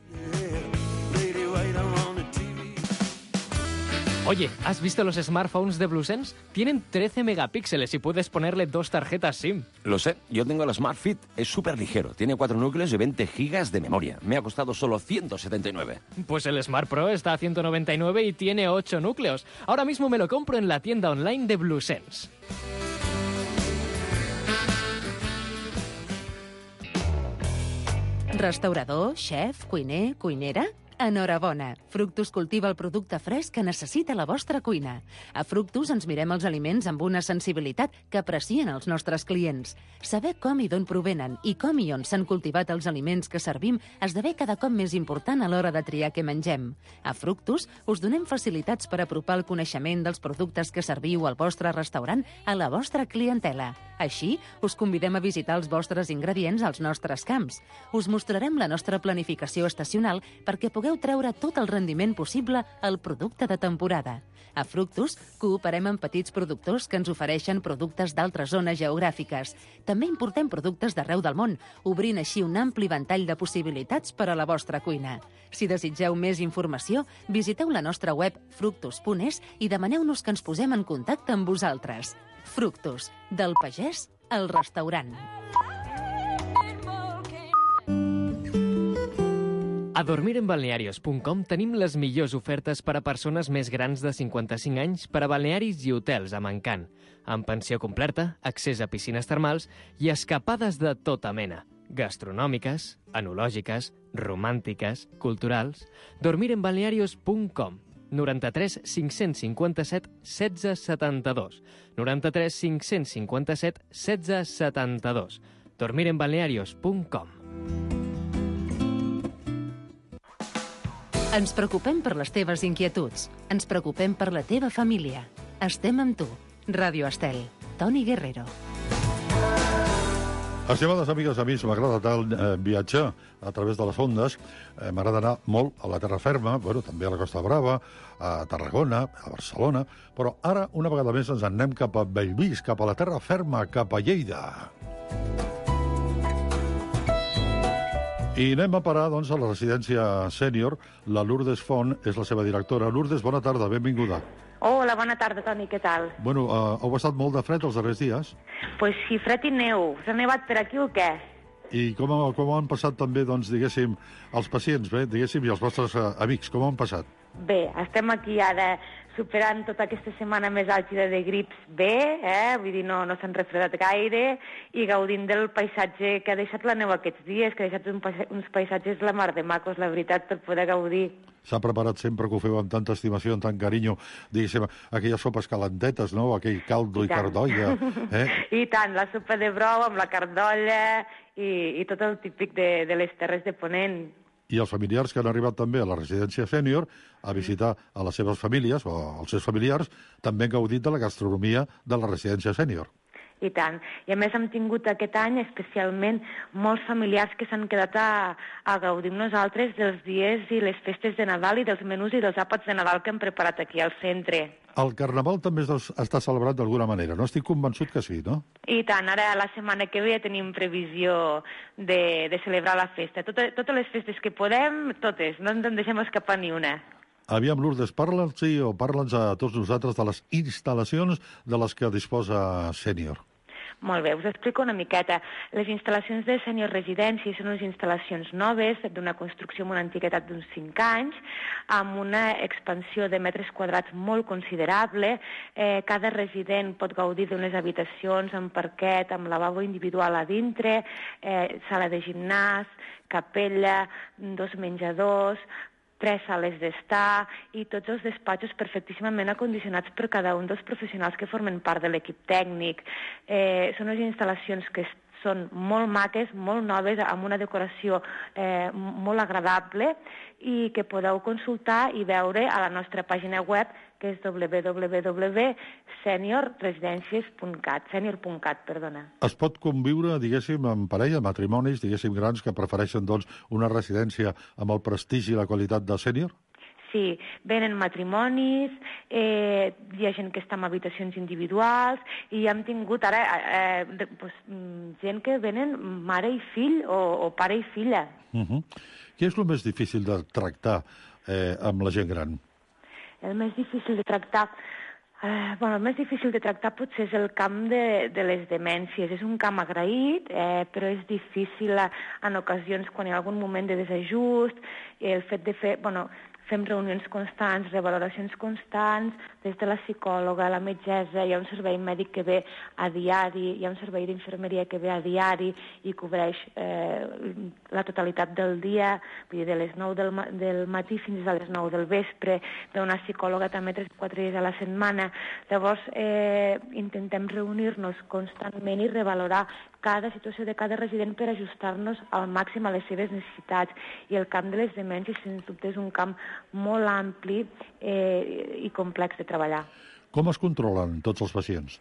Oye, ¿has visto los smartphones de BlueSense? Tienen trece megapíxeles y puedes ponerle dos tarjetas SIM. Lo sé, yo tengo el Smart Fit, es súper ligero, tiene cuatro núcleos y veinte gigas de memoria. Me ha costado solo ciento setenta y nueve. Pues el Smart Pro está a ciento noventa y nueve y tiene ocho núcleos. Ahora mismo me lo compro en la tienda online de BlueSense. Restaurador, xef, cuiner, cuinera... Enhorabona! Fructus cultiva el producte fresc que necessita la vostra cuina. A Fructus ens mirem els aliments amb una sensibilitat que aprecien els nostres clients. Saber com i d'on provenen i com i on s'han cultivat els aliments que servim esdevé cada cop més important a l'hora de triar què mengem. A Fructus us donem facilitats per apropar el coneixement dels productes que serviu al vostre restaurant a la vostra clientela. Així, us convidem a visitar els vostres ingredients als nostres camps. Us mostrarem la nostra planificació estacional perquè pugueu treure tot el rendiment possible al producte de temporada. A Fructus cooperem amb petits productors que ens ofereixen productes d'altres zones geogràfiques. També importem productes d'arreu del món, obrint així un ampli ventall de possibilitats per a la vostra cuina. Si desitgeu més informació, visiteu la nostra web fructus punt es i demaneu-nos que ens posem en contacte amb vosaltres. Fructus, del pagès al restaurant. A dormir en balnearios punt com tenim les millors ofertes per a persones més grans de cinquanta-cinc anys per a balnearis i hotels amb encant, amb pensió completa, accés a piscines termals i escapades de tota mena, gastronòmiques, enològiques, romàntiques, culturals. dormir en balnearios punt com, noranta-tres cinc-cents cinquanta-set setze setanta-dos, noranta-tres cinc-cents cinquanta-set setze setanta-dos, dormir en balnearios punt com. Ens preocupem per les teves inquietuds. Ens preocupem per la teva família. Estem amb tu. Ràdio Estel. Toni Guerrero. Estimades amigues, amics, m'agrada tant eh, viatjar a través de les ondes. Eh, m'agrada anar molt a la terra ferma, bueno, també a la Costa Brava, a Tarragona, a Barcelona, però ara, una vegada més, ens anem cap a Bellvís, cap a la terra ferma, cap a Lleida. I anem a parar, doncs, a la residència sènior. La Lourdes Font és la seva directora. Lourdes, bona tarda, benvinguda. Hola, bona tarda, Toni, què tal? Bueno, uh, heu estat molt de fred els darrers dies? Pues sí, fred i neu. S'ha nevat per aquí o què? I com, com han passat també, doncs, diguéssim, els pacients, bé, diguéssim, i els vostres uh, amics, com han passat? Bé, estem aquí ara superant tota aquesta setmana més àlgida de grips bé, eh? Vull dir, no, no s'han refredat gaire, i gaudint del paisatge que ha deixat la neu aquests dies, que ha deixat un paisa uns paisatges la mar de macos, la veritat, per poder gaudir. S'ha preparat sempre, que ho feu amb tanta estimació, amb tant carinyo, diguéssim, aquelles sopes calentetes, no?, aquell caldo i, i cardolla. Eh? I tant, la sopa de brou amb la cardolla i, i tot el típic de, de les terres de Ponent. I els familiars que han arribat també a la residència sènior a visitar a les seves famílies o als seus familiars també han gaudit de la gastronomia de la residència sènior. I tant. I a més hem tingut aquest any especialment molts familiars que s'han quedat a, a gaudir amb nosaltres dels dies i les festes de Nadal i dels menús i dels àpats de Nadal que hem preparat aquí al centre. El Carnaval també està celebrat d'alguna manera, no? Estic convençut que sí, no? I tant, ara la setmana que ve ja tenim previsió de, de celebrar la festa. Tot, totes les festes que podem, totes, no ens en deixem escapar ni una. Aviam, Lourdes, parla'ns sí, o parla'ns a tots nosaltres de les instal·lacions de les que disposa Sènior. Molt bé, us explico una miqueta. Les instal·lacions de Sènior Residència són unes instal·lacions noves, d'una construcció amb una antiguitat d'uns cinc anys, amb una expansió de metres quadrats molt considerable. Eh, cada resident pot gaudir d'unes habitacions amb parquet, amb lavabo individual a dintre, eh, sala de gimnàs, capella, dos menjadors, tres sales d'estar i tots els despatxos perfectíssimament acondicionats per cada un dels professionals que formen part de l'equip tècnic. Eh, són unes instal·lacions que són molt maques, molt noves, amb una decoració eh, molt agradable i que podeu consultar i veure a la nostra pàgina web, que és w w w punt senior residencies punt cat, senior punt cat, perdona. Es pot conviure, diguéssim, en parella, matrimonis, diguéssim, grans que prefereixen, doncs, una residència amb el prestigi i la qualitat de Sènior? Sí, Sí, venen matrimonis, eh, hi ha gent que està en habitacions individuals i hem tingut ara eh, de, pues, gent que venen mare i fill o, o pare i filla. Uh-huh. Què és el més difícil de tractar eh, amb la gent gran? El més difícil de tractar... Eh, bueno, el més difícil de tractar potser és el camp de, de les demències. És un camp agraït, eh, però és difícil a, en ocasions quan hi ha algun moment de desajust, el fet de fer... Bueno, fem reunions constants, revaloracions constants, des de la psicòloga, la metgessa, hi ha un servei mèdic que ve a diari, hi ha un servei d'infermeria que ve a diari i cobreix eh, la totalitat del dia, vull dir, de les nou del, ma del matí fins a les nou del vespre, ve una psicòloga també tres o quatre dies a la setmana. Llavors, eh, intentem reunir-nos constantment i revalorar cada situació de cada resident per ajustar-nos al màxim a les seves necessitats. I el camp de les demències, sens dubte, és un camp molt ampli eh, i complex de treballar. Com es controlen tots els pacients?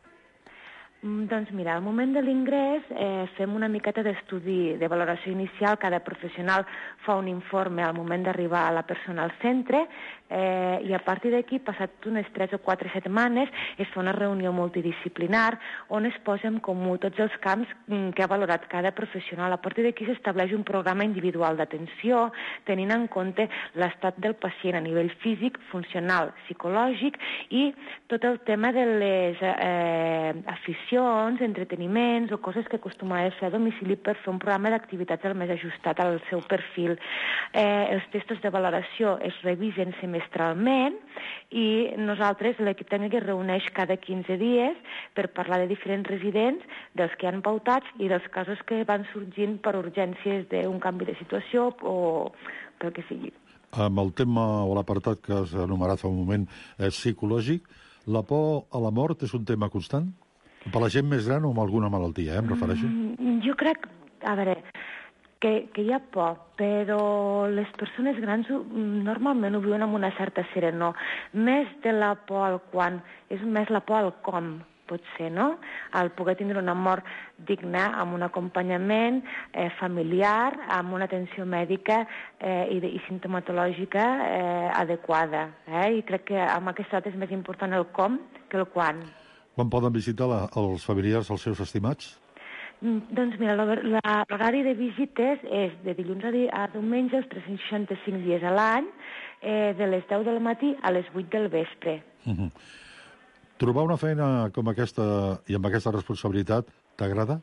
Doncs mira, al moment de l'ingrés eh, fem una miqueta d'estudi de valoració inicial. Cada professional fa un informe al moment d'arribar a la persona al centre eh, i a partir d'aquí, passat unes tres o quatre setmanes, es fa una reunió multidisciplinar on es posa en comú tots els camps que ha valorat cada professional. A partir d'aquí s'estableix un programa individual d'atenció tenint en compte l'estat del pacient a nivell físic, funcional, psicològic i tot el tema de les eh, aficions, entreteniments o coses que acostumava a fer a domicili per fer un programa d'activitats el més ajustat al seu perfil. Eh, els testos de valoració es revisen semestralment i nosaltres, l'equip tècnic, es reuneix cada quinze dies per parlar de diferents residents, dels que han pautats i dels casos que van sorgint per urgències d'un canvi de situació o pel que sigui. Amb el tema o l'apartat que has enumerat fa un moment eh, psicològic, la por a la mort és un tema constant? Per la gent més gran o amb alguna malaltia, eh, em refereixo? Mm, jo crec, a veure, que, que hi ha por, però les persones grans normalment ho viuen amb una certa serenor. Més de la por al quan, és més la por al com, potser, no? Al poder tindre una mort digna, amb un acompanyament eh, familiar, amb una atenció mèdica eh, i, de, i sintomatològica eh, adequada. Eh? I crec que amb aquesta data és més important el com que el quan. Quan poden visitar la, els familiars, els seus estimats? Mm, doncs mira, l'horari de visites és de dilluns a, di a diumenge, els tres-cents seixanta-cinc dies a l'any, eh, de les deu del matí a les vuit del vespre. Uh -huh. Trobar una feina com aquesta i amb aquesta responsabilitat t'agrada?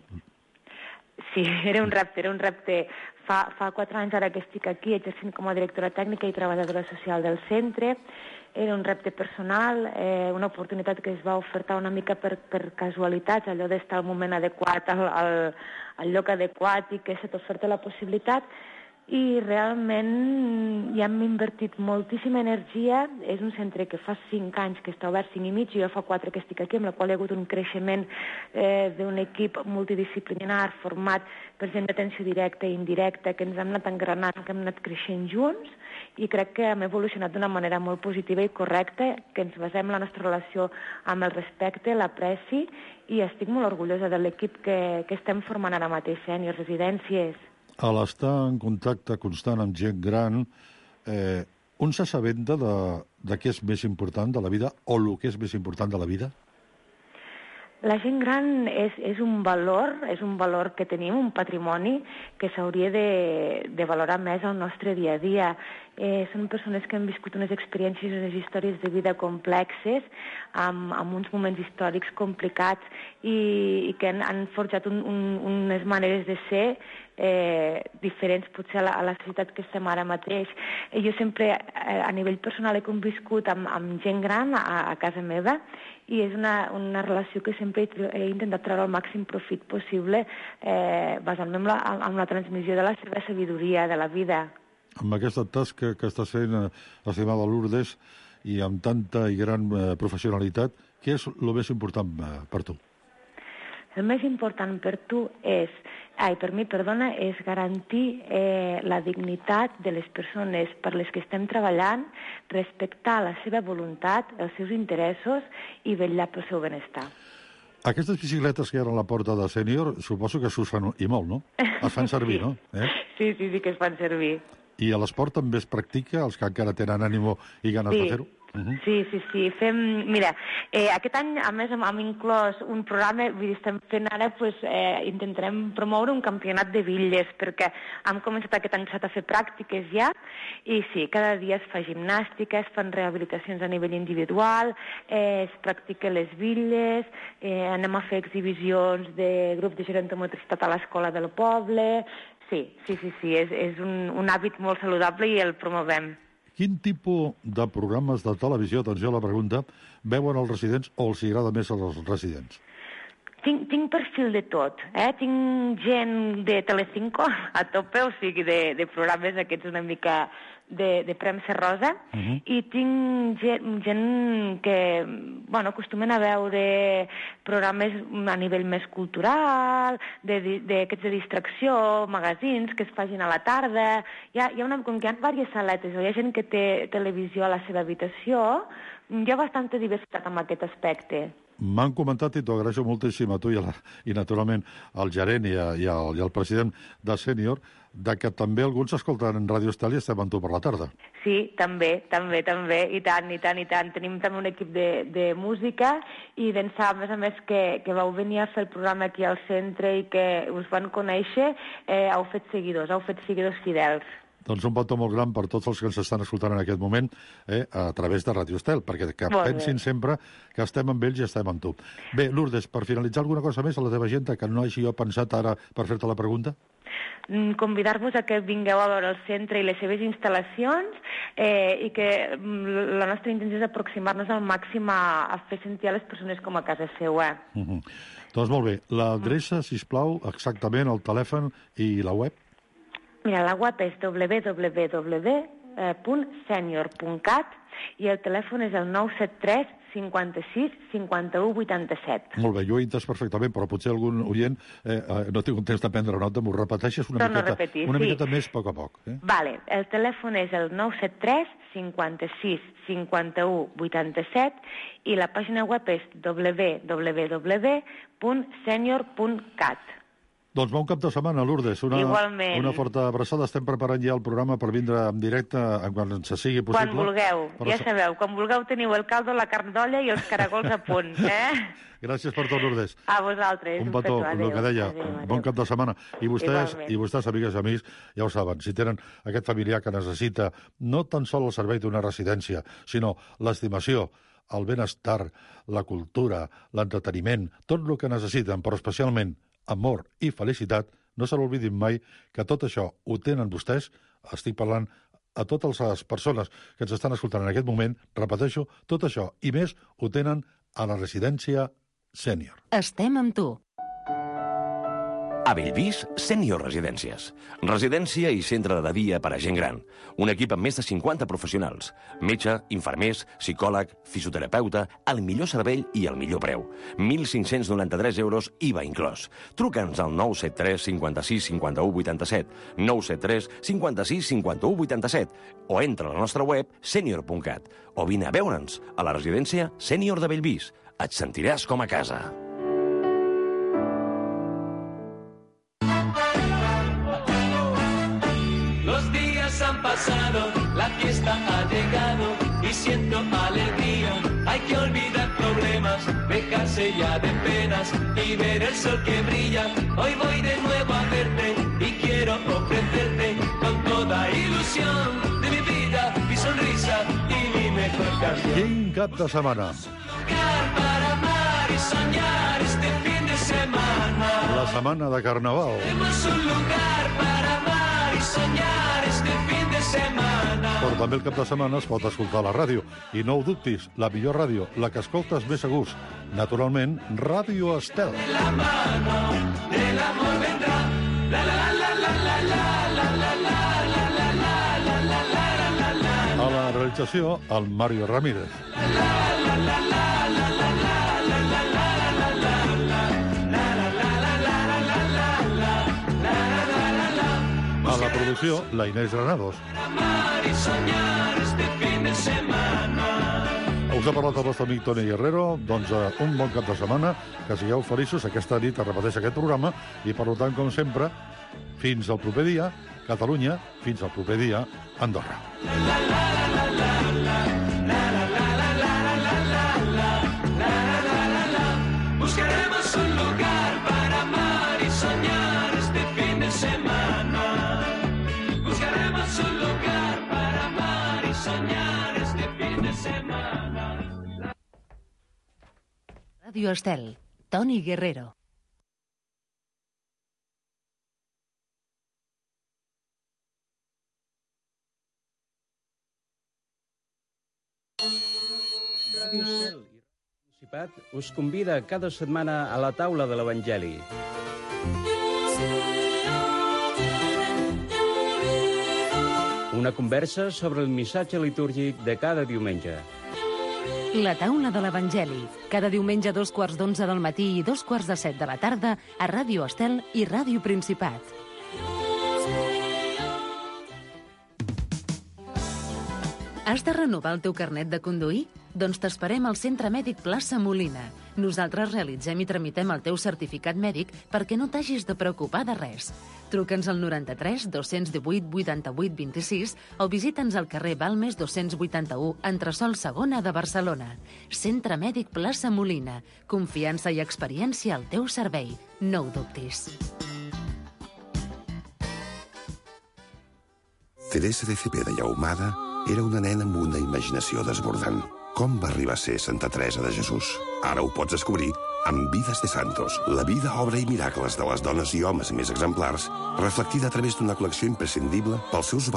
Sí, era un repte, era un repte. Fa, fa quatre anys ara que estic aquí exercint com a directora tècnica i treballadora social del centre. Era un repte personal, eh, una oportunitat que es va ofertar una mica per, per casualitats, allò d'estar al moment adequat, al, al, al lloc adequat i que se t'oferta la possibilitat. I realment hi hem invertit moltíssima energia. És un centre que fa cinc anys que està obert, cinc i mig, i jo fa quatre que estic aquí, amb la qual hi ha hagut un creixement eh, d'un equip multidisciplinar format per gent d'atenció directa i indirecta, que ens hem anat engranant, que hem anat creixent junts, i crec que hem evolucionat d'una manera molt positiva i correcta, que ens basem la nostra relació amb el respecte, l'apreci, i estic molt orgullosa de l'equip que, que estem formant ara mateix, sèniors, residències. A l'estar en contacte constant amb gent gran, eh, un s'assabenta de, de què és més important de la vida o el que és més important de la vida? La gent gran és, és un valor, és un valor que tenim, un patrimoni que s'hauria de, de valorar més al nostre dia a dia. Eh, són persones que han viscut unes experiències, unes històries de vida complexes, amb, amb uns moments històrics complicats i, i que han, han forjat un, un, unes maneres de ser eh, diferents potser a la, a la societat que estem ara mateix. Eh, jo sempre, eh, a nivell personal, he conviscut amb, amb gent gran a, a casa meva i és una, una relació que sempre he, he intentat treure el màxim profit possible eh, basant-me en, la, en la transmissió de la seva sabidoria, de la vida. Amb aquesta tasca que estàs fent, estimada Lourdes, i amb tanta i gran eh, professionalitat, què és el més important eh, per tu? El més important per tu és, ai, per mi, perdona, és garantir eh, la dignitat de les persones per les que estem treballant, respectar la seva voluntat, els seus interessos i vetllar pel seu benestar. Aquestes bicicletes que hi ha a la porta de sènior, suposo que s'usen i molt, no? Es fan servir, sí. no? Eh? Sí, sí, sí que es fan servir. I a l'esport també es practica, els que encara tenen ànimo i ganes Sí. de fer-ho? Uh-huh. Sí, sí, sí. Fem, mira, eh, aquest any, a més, hem, hem inclòs un programa, vull dir, estem fent ara, pues, eh, intentarem promoure un campionat de bitlles, perquè hem començat aquest any a fer pràctiques ja, i sí, cada dia es fa gimnàstica, es fan rehabilitacions a nivell individual, eh, es practica les bitlles, eh, anem a fer exhibicions de grup de gerontomotricitat a l'escola del poble. Sí, sí, sí, sí, és, és un, un hàbit molt saludable i el promovem. Quin tipus de programes de televisió, atenció a la pregunta, veuen els residents o els agrada més als residents? Tinc, tinc perfil de tot, eh? Tinc gent de Telecinco a tope, o sigui, de, de programes aquests una mica de, de premsa rosa, uh-huh. i tinc gent, gent que, bueno, acostumen a veure programes a nivell més cultural, d'aquests de, de, de distracció, magazins que es facin a la tarda. Hi ha, hi ha una, com que hi ha diverses saletes, hi ha gent que té televisió a la seva habitació, hi ha bastanta diversitat en aquest aspecte. M'han comentat, i t'ho agraeixo moltíssim a tu i, a la, i naturalment al gerent i, a, i, al, i al president de Sènior, de que també alguns escolten en Ràdio Estel i estem amb tu per la tarda. Sí, també, també, també, i tant, i tant, i tant. Tenim també un equip de, de música i d'ençà, a més a més, que, que vau venir a fer el programa aquí al centre i que us van conèixer, eh, heu fet seguidors, heu fet seguidors fidels. Doncs un petó molt gran per tots els que ens estan escoltant en aquest moment eh, a través de Ràdio Estel, perquè que pensin sempre que estem amb ells i estem amb tu. Bé, Lourdes, per finalitzar alguna cosa més a la teva agenda que no hagi jo pensat ara per fer-te la pregunta? Convidar-vos a que vingueu a veure el centre i les seves instal·lacions eh, i que la nostra intenció és aproximar-nos al màxim a, a fer sentir a les persones com a casa seva. Uh -huh. Doncs molt bé. L'adreça, sisplau, exactament, el telèfon i la web? Mira, la web és w w w punt senior punt cat i el telèfon és el nou set tres cinquanta-sis cinquanta-u vuitanta-set. Molt bé, jo ho he entès perfectament, però potser algun oient eh, no té un temps de prendre nota, m'ho repeteixes una Torno miqueta, repetir, una sí. miqueta més a poc a poc. Eh? Vale, el telèfon és el nou set tres cinquanta-sis cinquanta-u vuitanta-set i la pàgina web és w w w punt senior punt cat. Doncs bon cap de setmana, Lourdes. Una, Igualment. Una forta abraçada. Estem preparant ja el programa per vindre en directe quan ens sigui possible. Quan vulgueu, per ja sabeu. Quan vulgueu teniu el caldo, la carn d'olla i els caragols a punt, eh? Gràcies per tot, Lourdes. A vosaltres. Un petó, el que deia. Adéu, adéu. Bon cap de setmana. I vostès, Igualment. i vostès, amigues i amics, ja ho saben, si tenen aquest familiar que necessita no tan sol el servei d'una residència, sinó l'estimació, el benestar, la cultura, l'entreteniment, tot el que necessiten, però especialment amor i felicitat, no se l'oblidin mai que tot això ho tenen vostès. Estic parlant a totes les persones que ens estan escoltant en aquest moment, repeteixo, tot això i més ho tenen a la residència Sènior. Estem amb tu. A Bellvís, Sènior Residències. Residència i centre de dia per a gent gran. Un equip amb més de cinquanta professionals. Metge, infermers, psicòleg, fisioterapeuta, el millor servei i el millor preu. mil cinc-cents noranta-tres euros I V A inclòs. Truca'ns al nou set tres cinquanta-sis cinquanta-u vuitanta-set, nou set tres cinquanta-sis cinquanta-u vuitanta-set o entra a la nostra web senior punt cat o vine a veure'ns a la residència Sènior de Bellvís. Et sentiràs com a casa. Pasado, la fiesta ha llegado y siento alegría. Hay que olvidar problemas, dejarse ya de penas y ver el sol que brilla. Hoy voy de nuevo a verte y quiero ofrecerte con toda ilusión de mi vida, mi sonrisa y mi mejor canción. Quin cap de setmana. Para amar y soñar este fin de semana. La setmana de Carnaval. Tenemos un lugar para amar y soñar este fin de semana. Però també el cap de setmana es pot escoltar a la ràdio. I no ho dubtis, la millor ràdio, la que escoltes més a gust. Naturalment, Ràdio Estel. De la mano del amor vendrá. La la la la la la la la la la la la la la la la. A la realització, el Mario Ramírez. La la la la la la la la la A la producció, la Inés Granados. Amar y soñar este fin de semana. Us ha parlat el vostre amic Toni Guerrero. Doncs uh, un bon cap de setmana, que sigueu feliços. Aquesta nit es repeteix aquest programa i, per tant, com sempre, fins al proper dia, Catalunya, fins al proper dia, Andorra. Buscaremos un lugar para amar y soñar este fin de semana. Buscaremos un lugar para amar y soñar este fin de semana. Radio Estel, Toni Guerrero. Radio Estel i Principat us convida cada setmana a la taula de l'Evangeli. Una conversa sobre el missatge litúrgic de cada diumenge. La taula de l'Evangeli, cada diumenge a dos quarts d'onze del matí i dos quarts de set de la tarda a Ràdio Estel i Ràdio Principat. Has de renovar el teu carnet de conduir? Doncs t'esperem al Centre Mèdic Plaça Molina. Nosaltres realitzem i tramitem el teu certificat mèdic perquè no t'hagis de preocupar de res. Truca'ns al noranta-tres dos cents divuit vuitanta-vuit vint-i-sis o visita'ns al carrer Balmes dos-cents vuitanta-u, entresòl segona de Barcelona. Centre Mèdic Plaça Molina. Confiança i experiència al teu servei. No ho dubtis. Teresa de Cepeda i Ahumada era una nena amb una imaginació desbordant. Com va arribar a ser Santa Teresa de Jesús? Ara ho pots descobrir amb Vides de Santos, la vida, obra i miracles de les dones i homes més exemplars, reflectida a través d'una col·lecció imprescindible pels seus